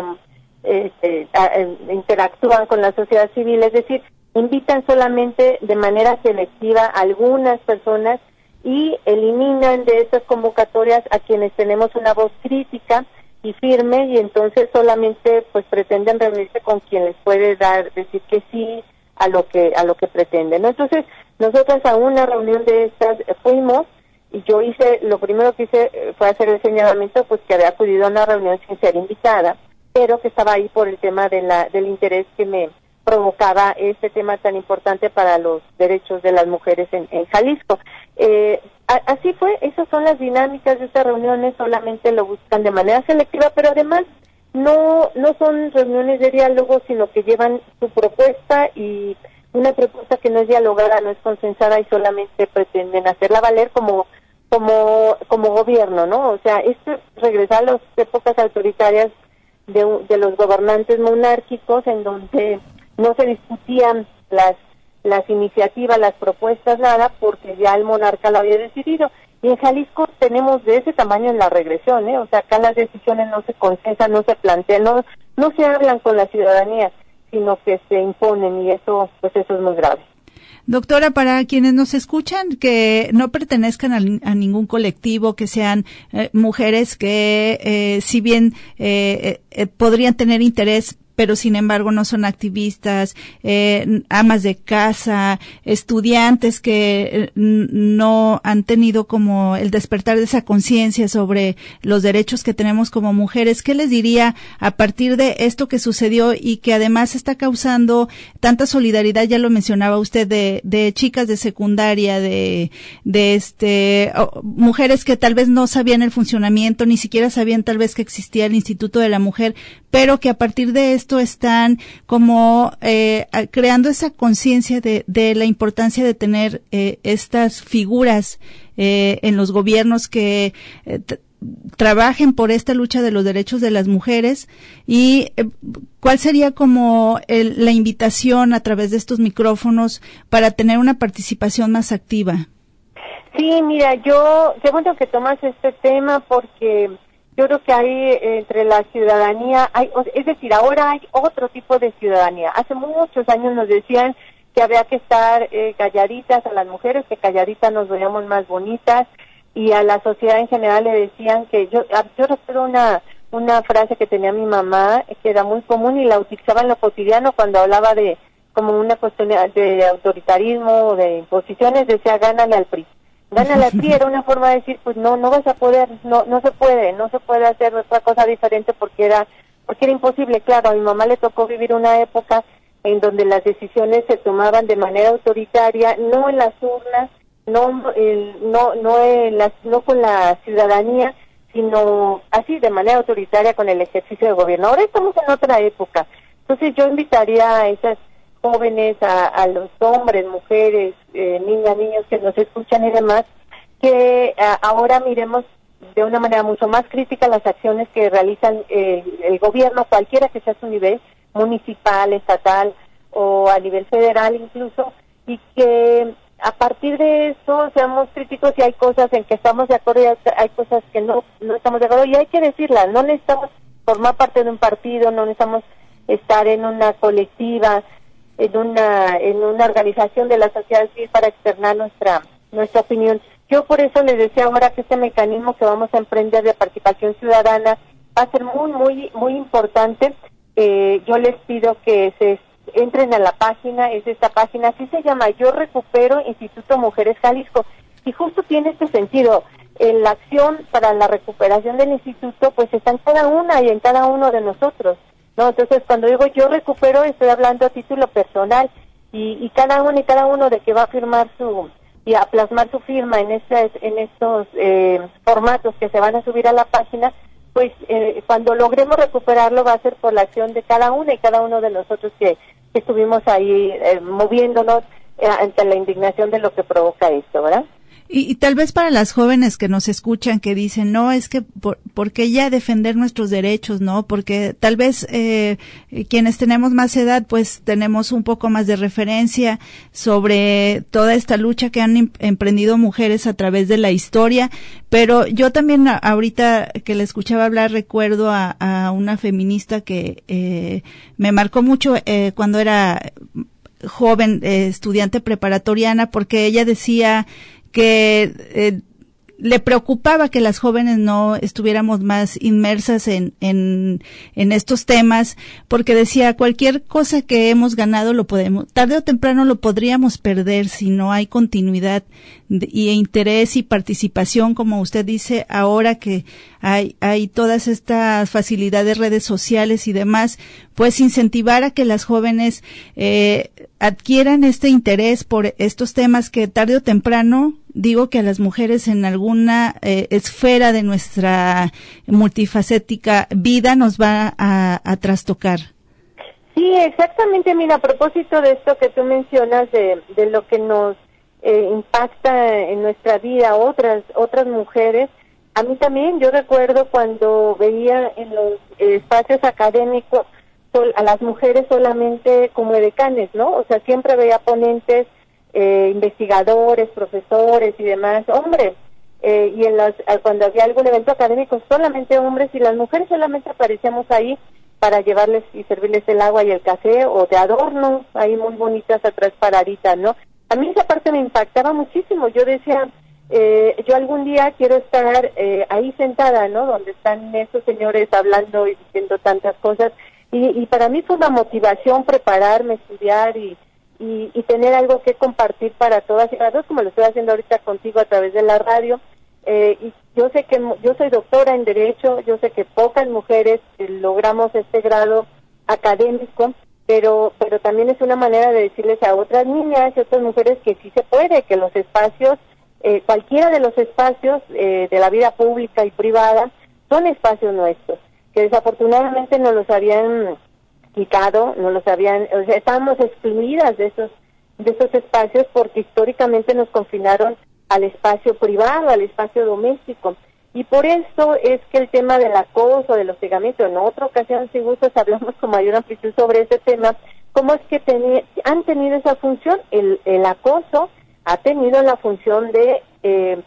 este, a, a, interactúan con la sociedad civil. Es decir, invitan solamente de manera selectiva a algunas personas y eliminan de esas convocatorias a quienes tenemos una voz crítica y firme, y entonces solamente pues pretenden reunirse con quien les puede dar, decir que sí a lo que a lo que pretenden, ¿no? Entonces, nosotras a una reunión de estas fuimos, y yo hice, lo primero que hice fue hacer el señalamiento, pues que había acudido a una reunión sin ser invitada, pero que estaba ahí por el tema de la del interés que me provocaba este tema tan importante para los derechos de las mujeres en, en Jalisco. Eh, a, así fue, esas son las dinámicas de estas reuniones, solamente lo buscan de manera selectiva, pero además no no son reuniones de diálogo, sino que llevan su propuesta, y una propuesta que no es dialogada, no es consensada, y solamente pretenden hacerla valer como como como gobierno, ¿no? O sea, esto es regresar a las épocas autoritarias de, de los gobernantes monárquicos, en donde no se discutían las las iniciativas, las propuestas, nada, porque ya el monarca lo había decidido. Y en Jalisco tenemos de ese tamaño en la regresión, ¿eh? O sea, acá las decisiones no se consensan, no se plantean, no, no se hablan con la ciudadanía, sino que se imponen, y eso, pues eso es muy grave. Doctora, para quienes nos escuchan que no pertenezcan a, a ningún colectivo, que sean eh, mujeres que, eh, si bien eh, eh, podrían tener interés, pero sin embargo no son activistas, eh, amas de casa, estudiantes que eh, no han tenido como el despertar de esa conciencia sobre los derechos que tenemos como mujeres, ¿qué les diría a partir de esto que sucedió y que además está causando tanta solidaridad? Ya lo mencionaba usted, de, de chicas de secundaria, de, de este, oh, mujeres que tal vez no sabían el funcionamiento, ni siquiera sabían tal vez que existía el Instituto de la Mujer, pero que a partir de esto están como eh, creando esa conciencia de, de la importancia de tener eh, estas figuras eh, en los gobiernos que eh, t- trabajen por esta lucha de los derechos de las mujeres. Y eh, ¿cuál sería como el, la invitación a través de estos micrófonos para tener una participación más activa? Sí, mira, yo, qué bueno que tomas este tema, porque yo creo que hay entre la ciudadanía, hay, es decir, ahora hay otro tipo de ciudadanía. Hace muchos años nos decían que había que estar eh, calladitas a las mujeres, que calladitas nos veíamos más bonitas, y a la sociedad en general le decían que yo, yo recuerdo una una frase que tenía mi mamá, que era muy común y la utilizaba en lo cotidiano cuando hablaba de como una cuestión de autoritarismo o de imposiciones, decía gánale al P R I. Gánale al P R I era una forma de decir, pues no, no vas a poder, no no se puede, no se puede hacer otra cosa diferente porque era porque era imposible. Claro, a mi mamá le tocó vivir una época en donde las decisiones se tomaban de manera autoritaria, no en las urnas, no el, no no en las, no con la ciudadanía, sino así de manera autoritaria con el ejercicio de gobierno. Ahora estamos en otra época. Entonces yo invitaría a esas jóvenes, a, a los hombres, mujeres, eh, niñas, niños que nos escuchan y demás, que a, ahora miremos de una manera mucho más crítica las acciones que realizan eh, el gobierno, cualquiera que sea su nivel, municipal, estatal o a nivel federal incluso, y que a partir de eso seamos críticos, y hay cosas en que estamos de acuerdo y hay cosas que no, no estamos de acuerdo, y hay que decirlas. No necesitamos formar parte de un partido, no necesitamos estar en una colectiva, en una en una organización de la sociedad civil para externar nuestra nuestra opinión. Yo por eso les decía ahora que este mecanismo que vamos a emprender de participación ciudadana va a ser muy, muy, muy importante. Eh, yo les pido que se entren a la página, es esta página, así se llama, Yo Recupero Instituto Mujeres Jalisco, y justo tiene este sentido. En la acción para la recuperación del instituto, pues está en cada una y en cada uno de nosotros, ¿no? Entonces, cuando digo yo recupero, estoy hablando a título personal, y, y cada uno y cada uno de que va a firmar su, y a plasmar su firma en estos, en estos eh, formatos que se van a subir a la página, pues eh, cuando logremos recuperarlo va a ser por la acción de cada una y cada uno de nosotros que, que estuvimos ahí eh, moviéndonos eh, ante la indignación de lo que provoca esto, ¿verdad? Y, y tal vez para las jóvenes que nos escuchan que dicen, no, es que por, porque ya defender nuestros derechos, ¿no? Porque tal vez eh, quienes tenemos más edad, pues tenemos un poco más de referencia sobre toda esta lucha que han em- emprendido mujeres a través de la historia, pero yo también a, ahorita que le escuchaba hablar recuerdo a, a una feminista que eh, me marcó mucho eh, cuando era joven, eh, estudiante preparatoriana, porque ella decía que eh, le preocupaba que las jóvenes no estuviéramos más inmersas en, en, en estos temas, porque decía, cualquier cosa que hemos ganado lo podemos, tarde o temprano lo podríamos perder si no hay continuidad de, y interés y participación, como usted dice, ahora que hay, hay todas estas facilidades, redes sociales y demás, pues incentivar a que las jóvenes eh, adquieran este interés por estos temas que tarde o temprano, digo que a las mujeres en alguna eh, esfera de nuestra multifacética vida nos va a, a trastocar. Sí, exactamente. Mira, a propósito de esto que tú mencionas, de, de lo que nos eh, impacta en nuestra vida otras otras mujeres, a mí también, yo recuerdo cuando veía en los eh, espacios académicos sol, a las mujeres solamente como edecanes, ¿no? O sea, siempre veía ponentes, eh, investigadores, profesores y demás, hombres. Eh, y en las, cuando había algún evento académico, solamente hombres, y las mujeres solamente aparecíamos ahí para llevarles y servirles el agua y el café, o de adornos, ahí muy bonitas atrás paraditas, ¿no? A mí esa parte me impactaba muchísimo. Yo decía, eh, yo algún día quiero estar eh, ahí sentada, ¿no? Donde están esos señores hablando y diciendo tantas cosas. Y, y para mí fue una motivación prepararme, estudiar y, y, y tener algo que compartir para todas y para todos, como lo estoy haciendo ahorita contigo a través de la radio. Eh, y yo sé que yo soy doctora en Derecho, yo sé que pocas mujeres eh, logramos este grado académico, pero pero también es una manera de decirles a otras niñas y otras mujeres que sí se puede, que los espacios, eh, cualquiera de los espacios eh, de la vida pública y privada son espacios nuestros, que desafortunadamente no los habían quitado, no los habían, o sea, estábamos excluidas de esos de esos espacios porque históricamente nos confinaron al espacio privado, al espacio doméstico. Y por eso es que el tema del acoso, del hostigamiento, en otra ocasión, si gustas, hablamos con mayor amplitud sobre ese tema, cómo es que teni- han tenido esa función. El, el acoso ha tenido la función de, eh,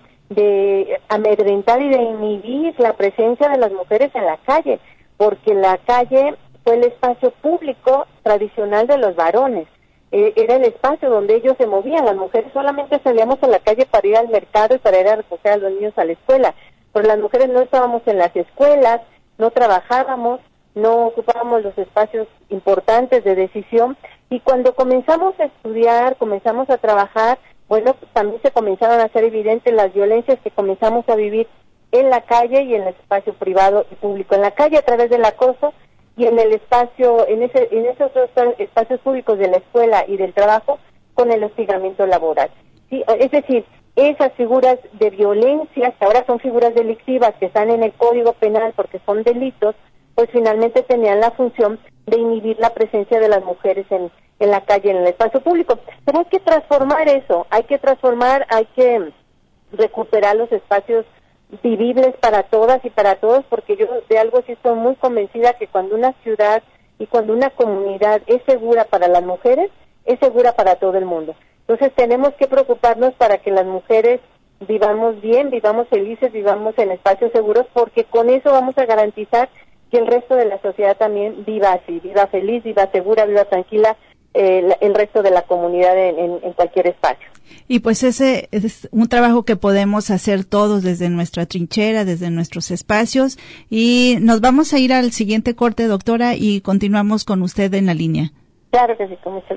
de amedrentar y de inhibir la presencia de las mujeres en la calle, porque la calle fue el espacio público tradicional de los varones. Eh, era el espacio donde ellos se movían. Las mujeres solamente salíamos a la calle para ir al mercado y para ir a recoger a los niños a la escuela, pero las mujeres no estábamos en las escuelas, no trabajábamos, no ocupábamos los espacios importantes de decisión, y cuando comenzamos a estudiar, comenzamos a trabajar, bueno, pues también se comenzaron a hacer evidentes las violencias que comenzamos a vivir en la calle y en el espacio privado y público. En la calle a través del acoso, y en el espacio, en ese, en esos dos espacios públicos de la escuela y del trabajo, con el hostigamiento laboral. Sí, es decir, esas figuras de violencia, que ahora son figuras delictivas, que están en el Código Penal porque son delitos, pues finalmente tenían la función de inhibir la presencia de las mujeres en, en la calle, en el espacio público. Pero hay que transformar eso, hay que transformar, hay que recuperar los espacios vivibles para todas y para todos, porque yo de algo sí estoy muy convencida, que cuando una ciudad y cuando una comunidad es segura para las mujeres, es segura para todo el mundo. Entonces tenemos que preocuparnos para que las mujeres vivamos bien, vivamos felices, vivamos en espacios seguros, porque con eso vamos a garantizar que el resto de la sociedad también viva así, viva feliz, viva segura, viva tranquila, eh, el resto de la comunidad en, en, en cualquier espacio. Y pues ese es un trabajo que podemos hacer todos desde nuestra trinchera, desde nuestros espacios, y nos vamos a ir al siguiente corte, doctora, y continuamos con usted en la línea. Claro que sí, con mucho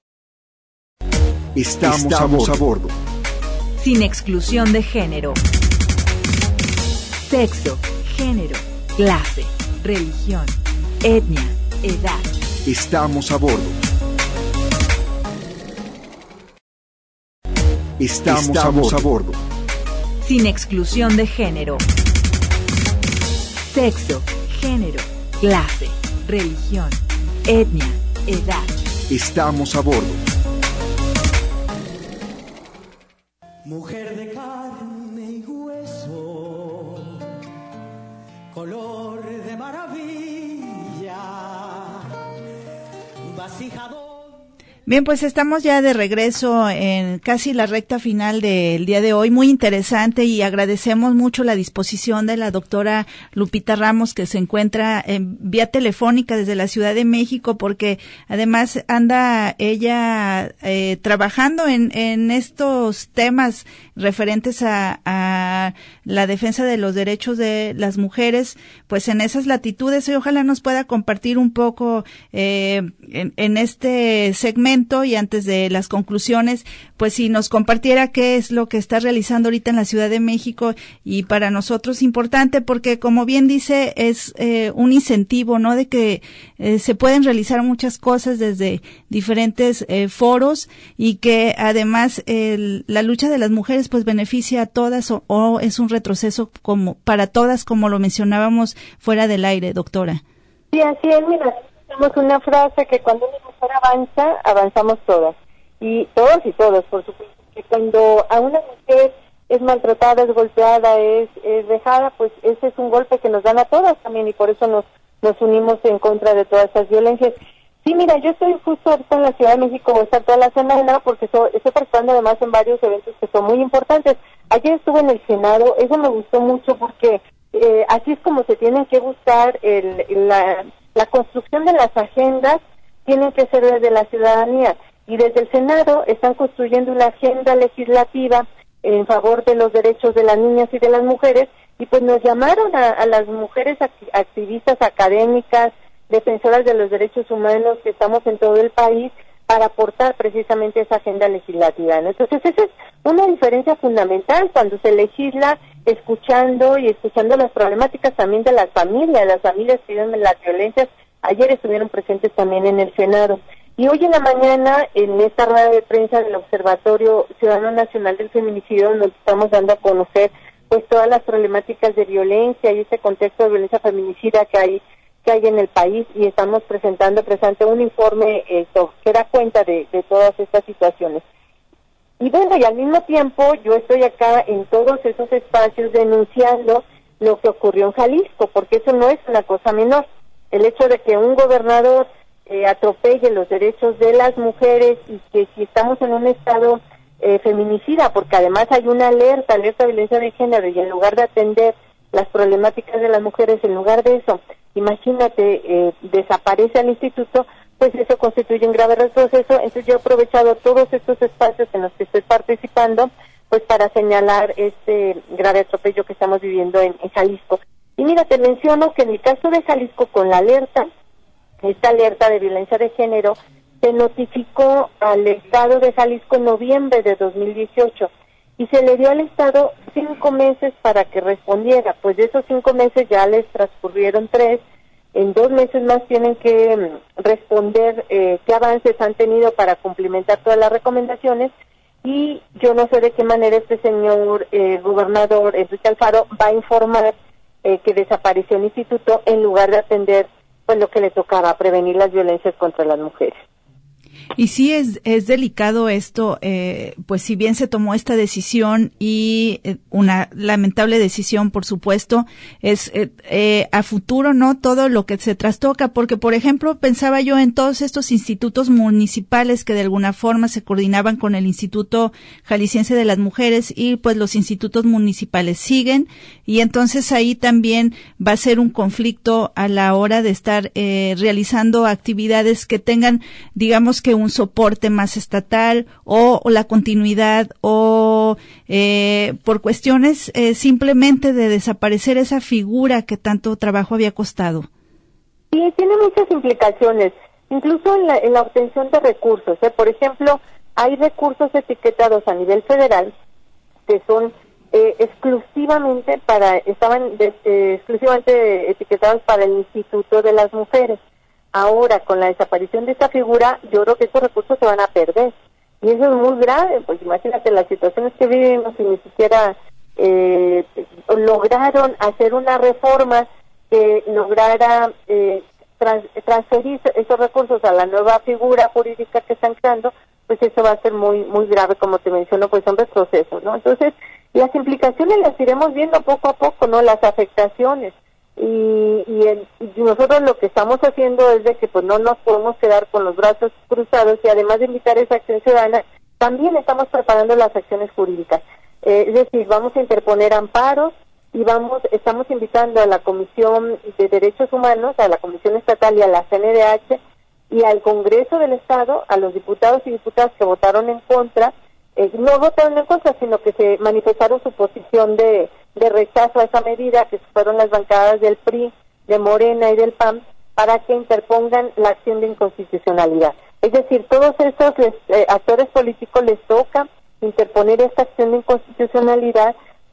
gusto. Estamos, Estamos a bordo. Sin exclusión de género. Sexo, género, clase, religión, etnia, edad. Estamos a bordo. Estamos, Estamos a, bordo. a bordo. Sin exclusión de género. Sexo, género, clase, religión, etnia, edad. Estamos a bordo. Mujer de carne y hueso, color de maravilla, vasijador. Bien, pues estamos ya de regreso en casi la recta final del día de hoy, muy interesante, y agradecemos mucho la disposición de la doctora Lupita Ramos, que se encuentra en vía telefónica desde la Ciudad de México, porque además anda ella eh, trabajando en, en estos temas referentes a, a la defensa de los derechos de las mujeres, pues en esas latitudes, y ojalá nos pueda compartir un poco eh, en, en este segmento. Y antes de las conclusiones, pues si nos compartiera qué es lo que está realizando ahorita en la Ciudad de México, y para nosotros importante porque, como bien dice, es eh, un incentivo, ¿no?, de que eh, se pueden realizar muchas cosas desde diferentes eh, foros, y que además el, la lucha de las mujeres pues beneficia a todas, o, o es un retroceso como para todas, como lo mencionábamos fuera del aire, doctora. Sí, así es, mira. Tenemos una frase que cuando una mujer avanza, avanzamos todas. Y todos y todos, por supuesto. Que cuando a una mujer es maltratada, es golpeada, es, es dejada, pues ese es un golpe que nos dan a todas también, y por eso nos, nos unimos en contra de todas estas violencias. Sí, mira, yo estoy justo ahorita en la Ciudad de México, voy a estar toda la semana, porque so, estoy participando además en varios eventos que son muy importantes. Ayer estuve en el Senado, eso me gustó mucho porque eh, así es como se tienen que buscar el, la... La construcción de las agendas tiene que ser desde la ciudadanía, y desde el Senado están construyendo una agenda legislativa en favor de los derechos de las niñas y de las mujeres, y pues nos llamaron a, a las mujeres activistas académicas, defensoras de los derechos humanos que estamos en todo el país, para aportar precisamente esa agenda legislativa, ¿no? Entonces esa es una diferencia fundamental cuando se legisla escuchando y escuchando las problemáticas también de las familias, las familias que viven las violencias. Ayer estuvieron presentes también en el Senado. Y hoy en la mañana, en esta rueda de prensa del Observatorio Ciudadano Nacional del Feminicidio, nos estamos dando a conocer pues todas las problemáticas de violencia y este contexto de violencia feminicida que hay que hay en el país, y estamos presentando presente un informe eh, que da cuenta de, de todas estas situaciones. Y bueno, y al mismo tiempo yo estoy acá en todos esos espacios denunciando lo que ocurrió en Jalisco, porque eso no es una cosa menor. El hecho de que un gobernador eh, atropelle los derechos de las mujeres, y que si estamos en un estado eh, feminicida, porque además hay una alerta, alerta de violencia de género, y en lugar de atender las problemáticas de las mujeres, en lugar de eso, imagínate, eh, desaparece el instituto, pues eso constituye un grave retroceso. Entonces yo he aprovechado todos estos espacios en los que estoy participando, pues para señalar este grave atropello que estamos viviendo en, en Jalisco. Y mira, te menciono que en el caso de Jalisco, con la alerta, esta alerta de violencia de género, se notificó al Estado de Jalisco en noviembre de dos mil dieciocho, y se le dio al Estado cinco meses para que respondiera. Pues de esos cinco meses ya les transcurrieron tres. En dos meses más tienen que mm, responder eh, qué avances han tenido para cumplimentar todas las recomendaciones, y yo no sé de qué manera este señor eh, gobernador Enrique Alfaro va a informar eh, que desapareció el instituto en lugar de atender pues lo que le tocaba, prevenir las violencias contra las mujeres. Y sí es es delicado esto, eh, pues si bien se tomó esta decisión, y eh, una lamentable decisión, por supuesto, es eh, eh, a futuro, ¿no?, todo lo que se trastoca, porque, por ejemplo, pensaba yo en todos estos institutos municipales que de alguna forma se coordinaban con el Instituto Jalisciense de las Mujeres, y pues los institutos municipales siguen, y entonces ahí también va a ser un conflicto a la hora de estar eh, realizando actividades que tengan, digamos que un soporte más estatal, o, o la continuidad, o eh, por cuestiones eh, simplemente de desaparecer esa figura que tanto trabajo había costado. Sí, tiene muchas implicaciones, incluso en la, en la obtención de recursos, ¿eh? Por ejemplo, hay recursos etiquetados a nivel federal que son eh, exclusivamente para, estaban de, eh, exclusivamente etiquetados para el Instituto de las Mujeres. Ahora, con la desaparición de esta figura, yo creo que estos recursos se van a perder. Y eso es muy grave, pues imagínate las situaciones que vivimos, y ni siquiera eh, lograron hacer una reforma que lograra eh, trans, transferir esos recursos a la nueva figura jurídica que están creando, pues eso va a ser muy muy grave, como te menciono, pues son retrocesos, ¿no? Entonces, las implicaciones las iremos viendo poco a poco, ¿no? Las afectaciones. y, y, el, y nosotros lo que estamos haciendo es de que pues no nos podemos quedar con los brazos cruzados, y además de invitar esa acción ciudadana, también estamos preparando las acciones jurídicas. Eh, es decir, vamos a interponer amparos y vamos, estamos invitando a la Comisión de Derechos Humanos, a la Comisión Estatal y a la C N D H y al Congreso del Estado, a los diputados y diputadas que votaron en contra, eh, no votaron en contra, sino que se manifestaron su posición de, de rechazo a esa medida, que fueron las bancadas del P R I, de Morena y del P A M, para que interpongan la acción de inconstitucionalidad. Es decir, todos estos les, eh, actores políticos les toca interponer esta acción de inconstitucionalidad,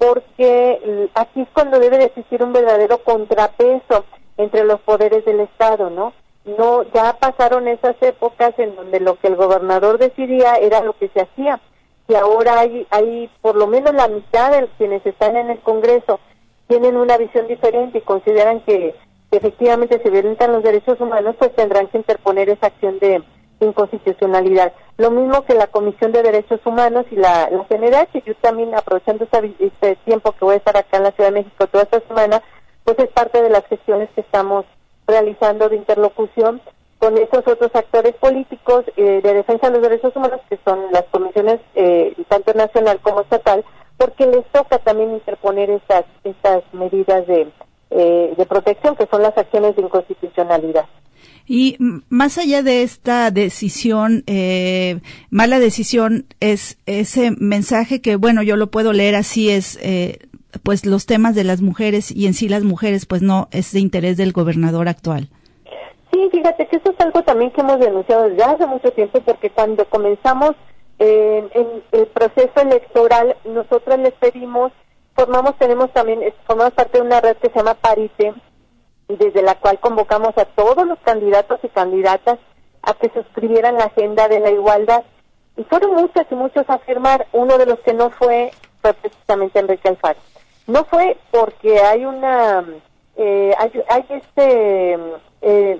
porque aquí es cuando debe de existir un verdadero contrapeso entre los poderes del Estado, ¿no? No, ya pasaron esas épocas en donde lo que el gobernador decidía era lo que se hacía, y ahora hay, hay por lo menos la mitad de quienes están en el Congreso tienen una visión diferente y consideran que, que efectivamente se violentan los derechos humanos, pues tendrán que interponer esa acción de inconstitucionalidad. Lo mismo que la Comisión de Derechos Humanos y la, la C N D H. Yo también, aprovechando esta, este tiempo que voy a estar acá en la Ciudad de México toda esta semana, pues es parte de las gestiones que estamos realizando de interlocución con esos otros actores políticos eh, de defensa de los derechos humanos, que son las comisiones eh, tanto nacional como estatal, porque les toca también interponer estas estas medidas de, eh, de protección, que son las acciones de inconstitucionalidad. Y más allá de esta decisión, eh, mala decisión, es ese mensaje que, bueno, yo lo puedo leer así, es, eh, pues los temas de las mujeres y en sí las mujeres, pues no es de interés del gobernador actual. Sí, fíjate que eso es algo también que hemos denunciado desde hace mucho tiempo, porque cuando comenzamos eh, en el proceso electoral, nosotros les pedimos, formamos, tenemos también, formamos parte de una red que se llama Parité, y desde la cual convocamos a todos los candidatos y candidatas a que suscribieran la agenda de la igualdad. Y fueron muchos y muchos a firmar. Uno de los que no fue fue precisamente Enrique Alfaro. No fue porque hay una, eh, hay, hay este, eh,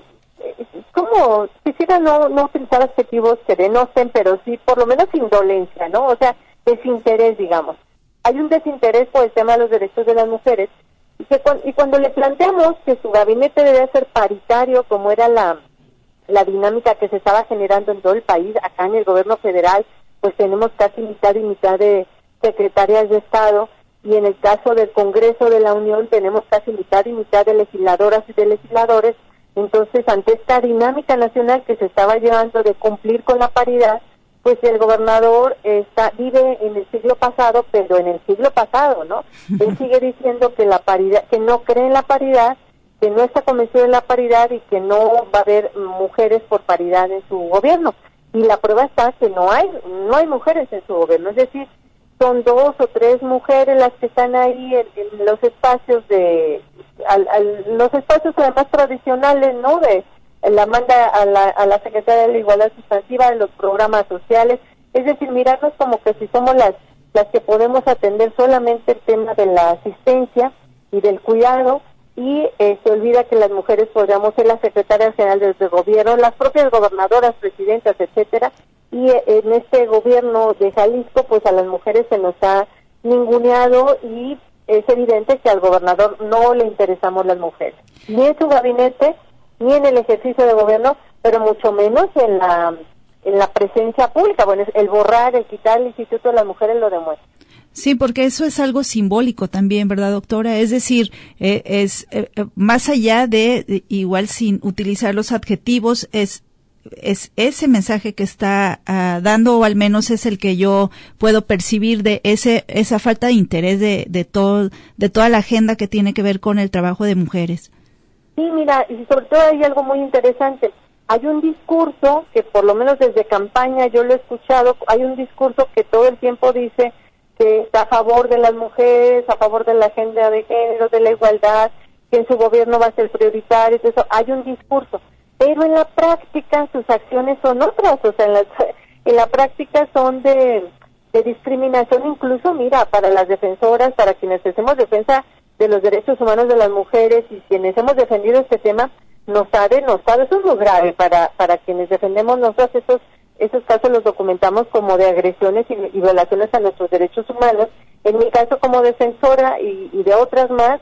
como quisiera no, no utilizar adjetivos que denoten, pero sí por lo menos indolencia, ¿no? O sea, desinterés, digamos. Hay un desinterés por el tema de los derechos de las mujeres. Y, que, y cuando le planteamos que su gabinete debe ser paritario, como era la, la dinámica que se estaba generando en todo el país, acá en el gobierno federal, pues tenemos casi mitad y mitad de secretarias de Estado, y en el caso del Congreso de la Unión tenemos casi mitad y mitad de legisladoras y de legisladores. Entonces, ante esta dinámica nacional que se estaba llevando de cumplir con la paridad, pues el gobernador está vive en el siglo pasado, pero en el siglo pasado, ¿no? Él sigue diciendo que la paridad, que no cree en la paridad, que no está convencido de la paridad y que no va a haber mujeres por paridad en su gobierno. Y la prueba está que no hay, no hay mujeres en su gobierno, es decir, son dos o tres mujeres las que están ahí en, en los espacios de, al, al, los espacios además tradicionales, ¿no? De la manda a la, a la Secretaría de la Igualdad Sustantiva, de los programas sociales, es decir, mirarnos como que si somos las las que podemos atender solamente el tema de la asistencia y del cuidado, y eh, se olvida que las mujeres podríamos ser las secretarias generales del gobierno, las propias gobernadoras, presidentas, etcétera, y eh, en este gobierno de Jalisco, pues a las mujeres se nos ha ninguneado, y es evidente que al gobernador no le interesamos las mujeres, ni en su gabinete, ni en el ejercicio de gobierno, pero mucho menos en la en la presencia pública. Bueno, el borrar, el quitar el Instituto de las Mujeres lo demuestra. Sí, porque eso es algo simbólico también, ¿verdad, doctora? Es decir, eh, es eh, más allá de, de, igual sin utilizar los adjetivos, es es ese mensaje que está uh, dando, o al menos es el que yo puedo percibir, de ese esa falta de interés de de todo de toda la agenda que tiene que ver con el trabajo de mujeres. Sí, mira, y sobre todo hay algo muy interesante. Hay un discurso que por lo menos desde campaña yo lo he escuchado, hay un discurso que todo el tiempo dice que está a favor de las mujeres, a favor de la agenda de género, de la igualdad, que en su gobierno va a ser prioritario, eso. Hay un discurso, pero en la práctica sus acciones son otras, o sea, en la, en la práctica son de, de discriminación, incluso, mira, para las defensoras, para quienes hacemos defensa de los derechos humanos de las mujeres y quienes hemos defendido este tema, nos ha denostado. Eso es muy grave para para quienes defendemos nosotros. Esos esos casos los documentamos como de agresiones y, y violaciones a nuestros derechos humanos. En mi caso como defensora y, y de otras más,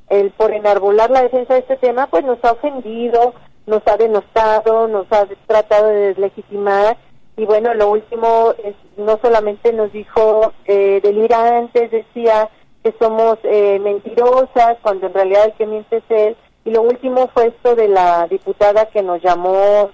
el por enarbolar la defensa de este tema, pues nos ha ofendido, nos ha denostado, nos ha tratado de deslegitimar, y bueno, lo último es, no solamente nos dijo eh, delirantes, decía que somos eh, mentirosas, cuando en realidad el que miente es él, y lo último fue esto de la diputada que nos llamó,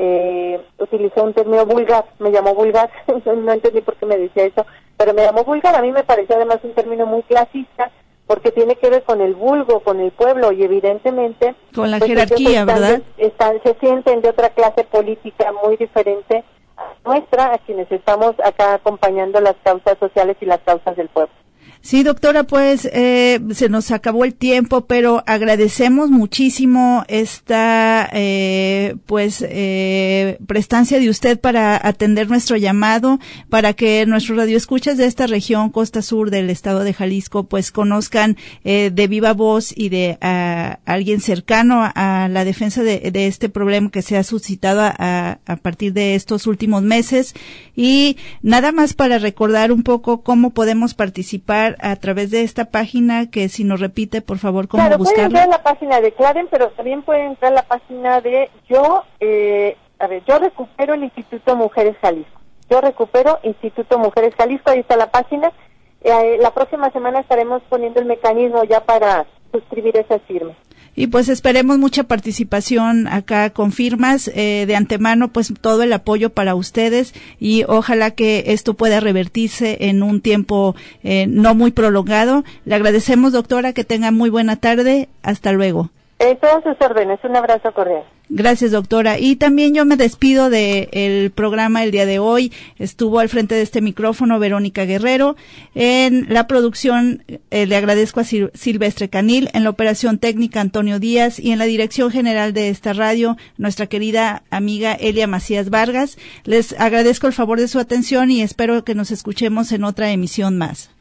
eh, utilizó un término vulgar, me llamó vulgar, no entendí por qué me decía eso, pero me llamó vulgar. A mí me pareció además un término muy clasista, porque tiene que ver con el vulgo, con el pueblo, y evidentemente con la pues, jerarquía, están, ¿verdad? Están, se sienten de otra clase política muy diferente a nuestra, a quienes estamos acá acompañando las causas sociales y las causas del pueblo. Sí, doctora, pues eh, se nos acabó el tiempo, pero agradecemos muchísimo esta eh, pues eh, prestancia de usted para atender nuestro llamado, para que nuestros radioescuchas de esta región costa sur del estado de Jalisco pues conozcan eh, de viva voz y de a, alguien cercano a, a la defensa de, de este problema que se ha suscitado a, a partir de estos últimos meses. Y nada más para recordar un poco cómo podemos participar a través de esta página, que si nos repite, por favor, cómo claro, buscarla. Pueden entrar a la página de Claren, pero también pueden entrar a la página de yo, eh, a ver, yo recupero el Instituto Mujeres Jalisco. Yo recupero Instituto Mujeres Jalisco, ahí está la página. Eh, la próxima semana estaremos poniendo el mecanismo ya para suscribir esas firmas. Y pues esperemos mucha participación acá con firmas, eh, de antemano pues todo el apoyo para ustedes, y ojalá que esto pueda revertirse en un tiempo eh, no muy prolongado. Le agradecemos, doctora, que tenga muy buena tarde. Hasta luego. En todas sus órdenes, un abrazo cordial. Gracias, doctora. Y también yo me despido del programa el día de hoy. Estuvo al frente de este micrófono Verónica Guerrero. En la producción eh, le agradezco a Sil- Silvestre Canil, en la operación técnica Antonio Díaz, y en la dirección general de esta radio nuestra querida amiga Elia Macías Vargas. Les agradezco el favor de su atención y espero que nos escuchemos en otra emisión más.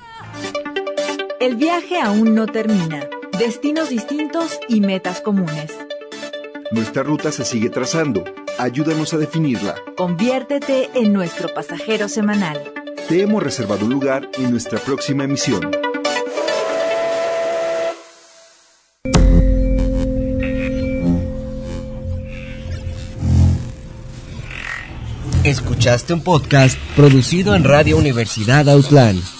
El viaje aún no termina. Destinos distintos y metas comunes. Nuestra ruta se sigue trazando. Ayúdanos a definirla. Conviértete en nuestro pasajero semanal. Te hemos reservado un lugar en nuestra próxima emisión. Escuchaste un podcast producido en Radio Universidad Autlán.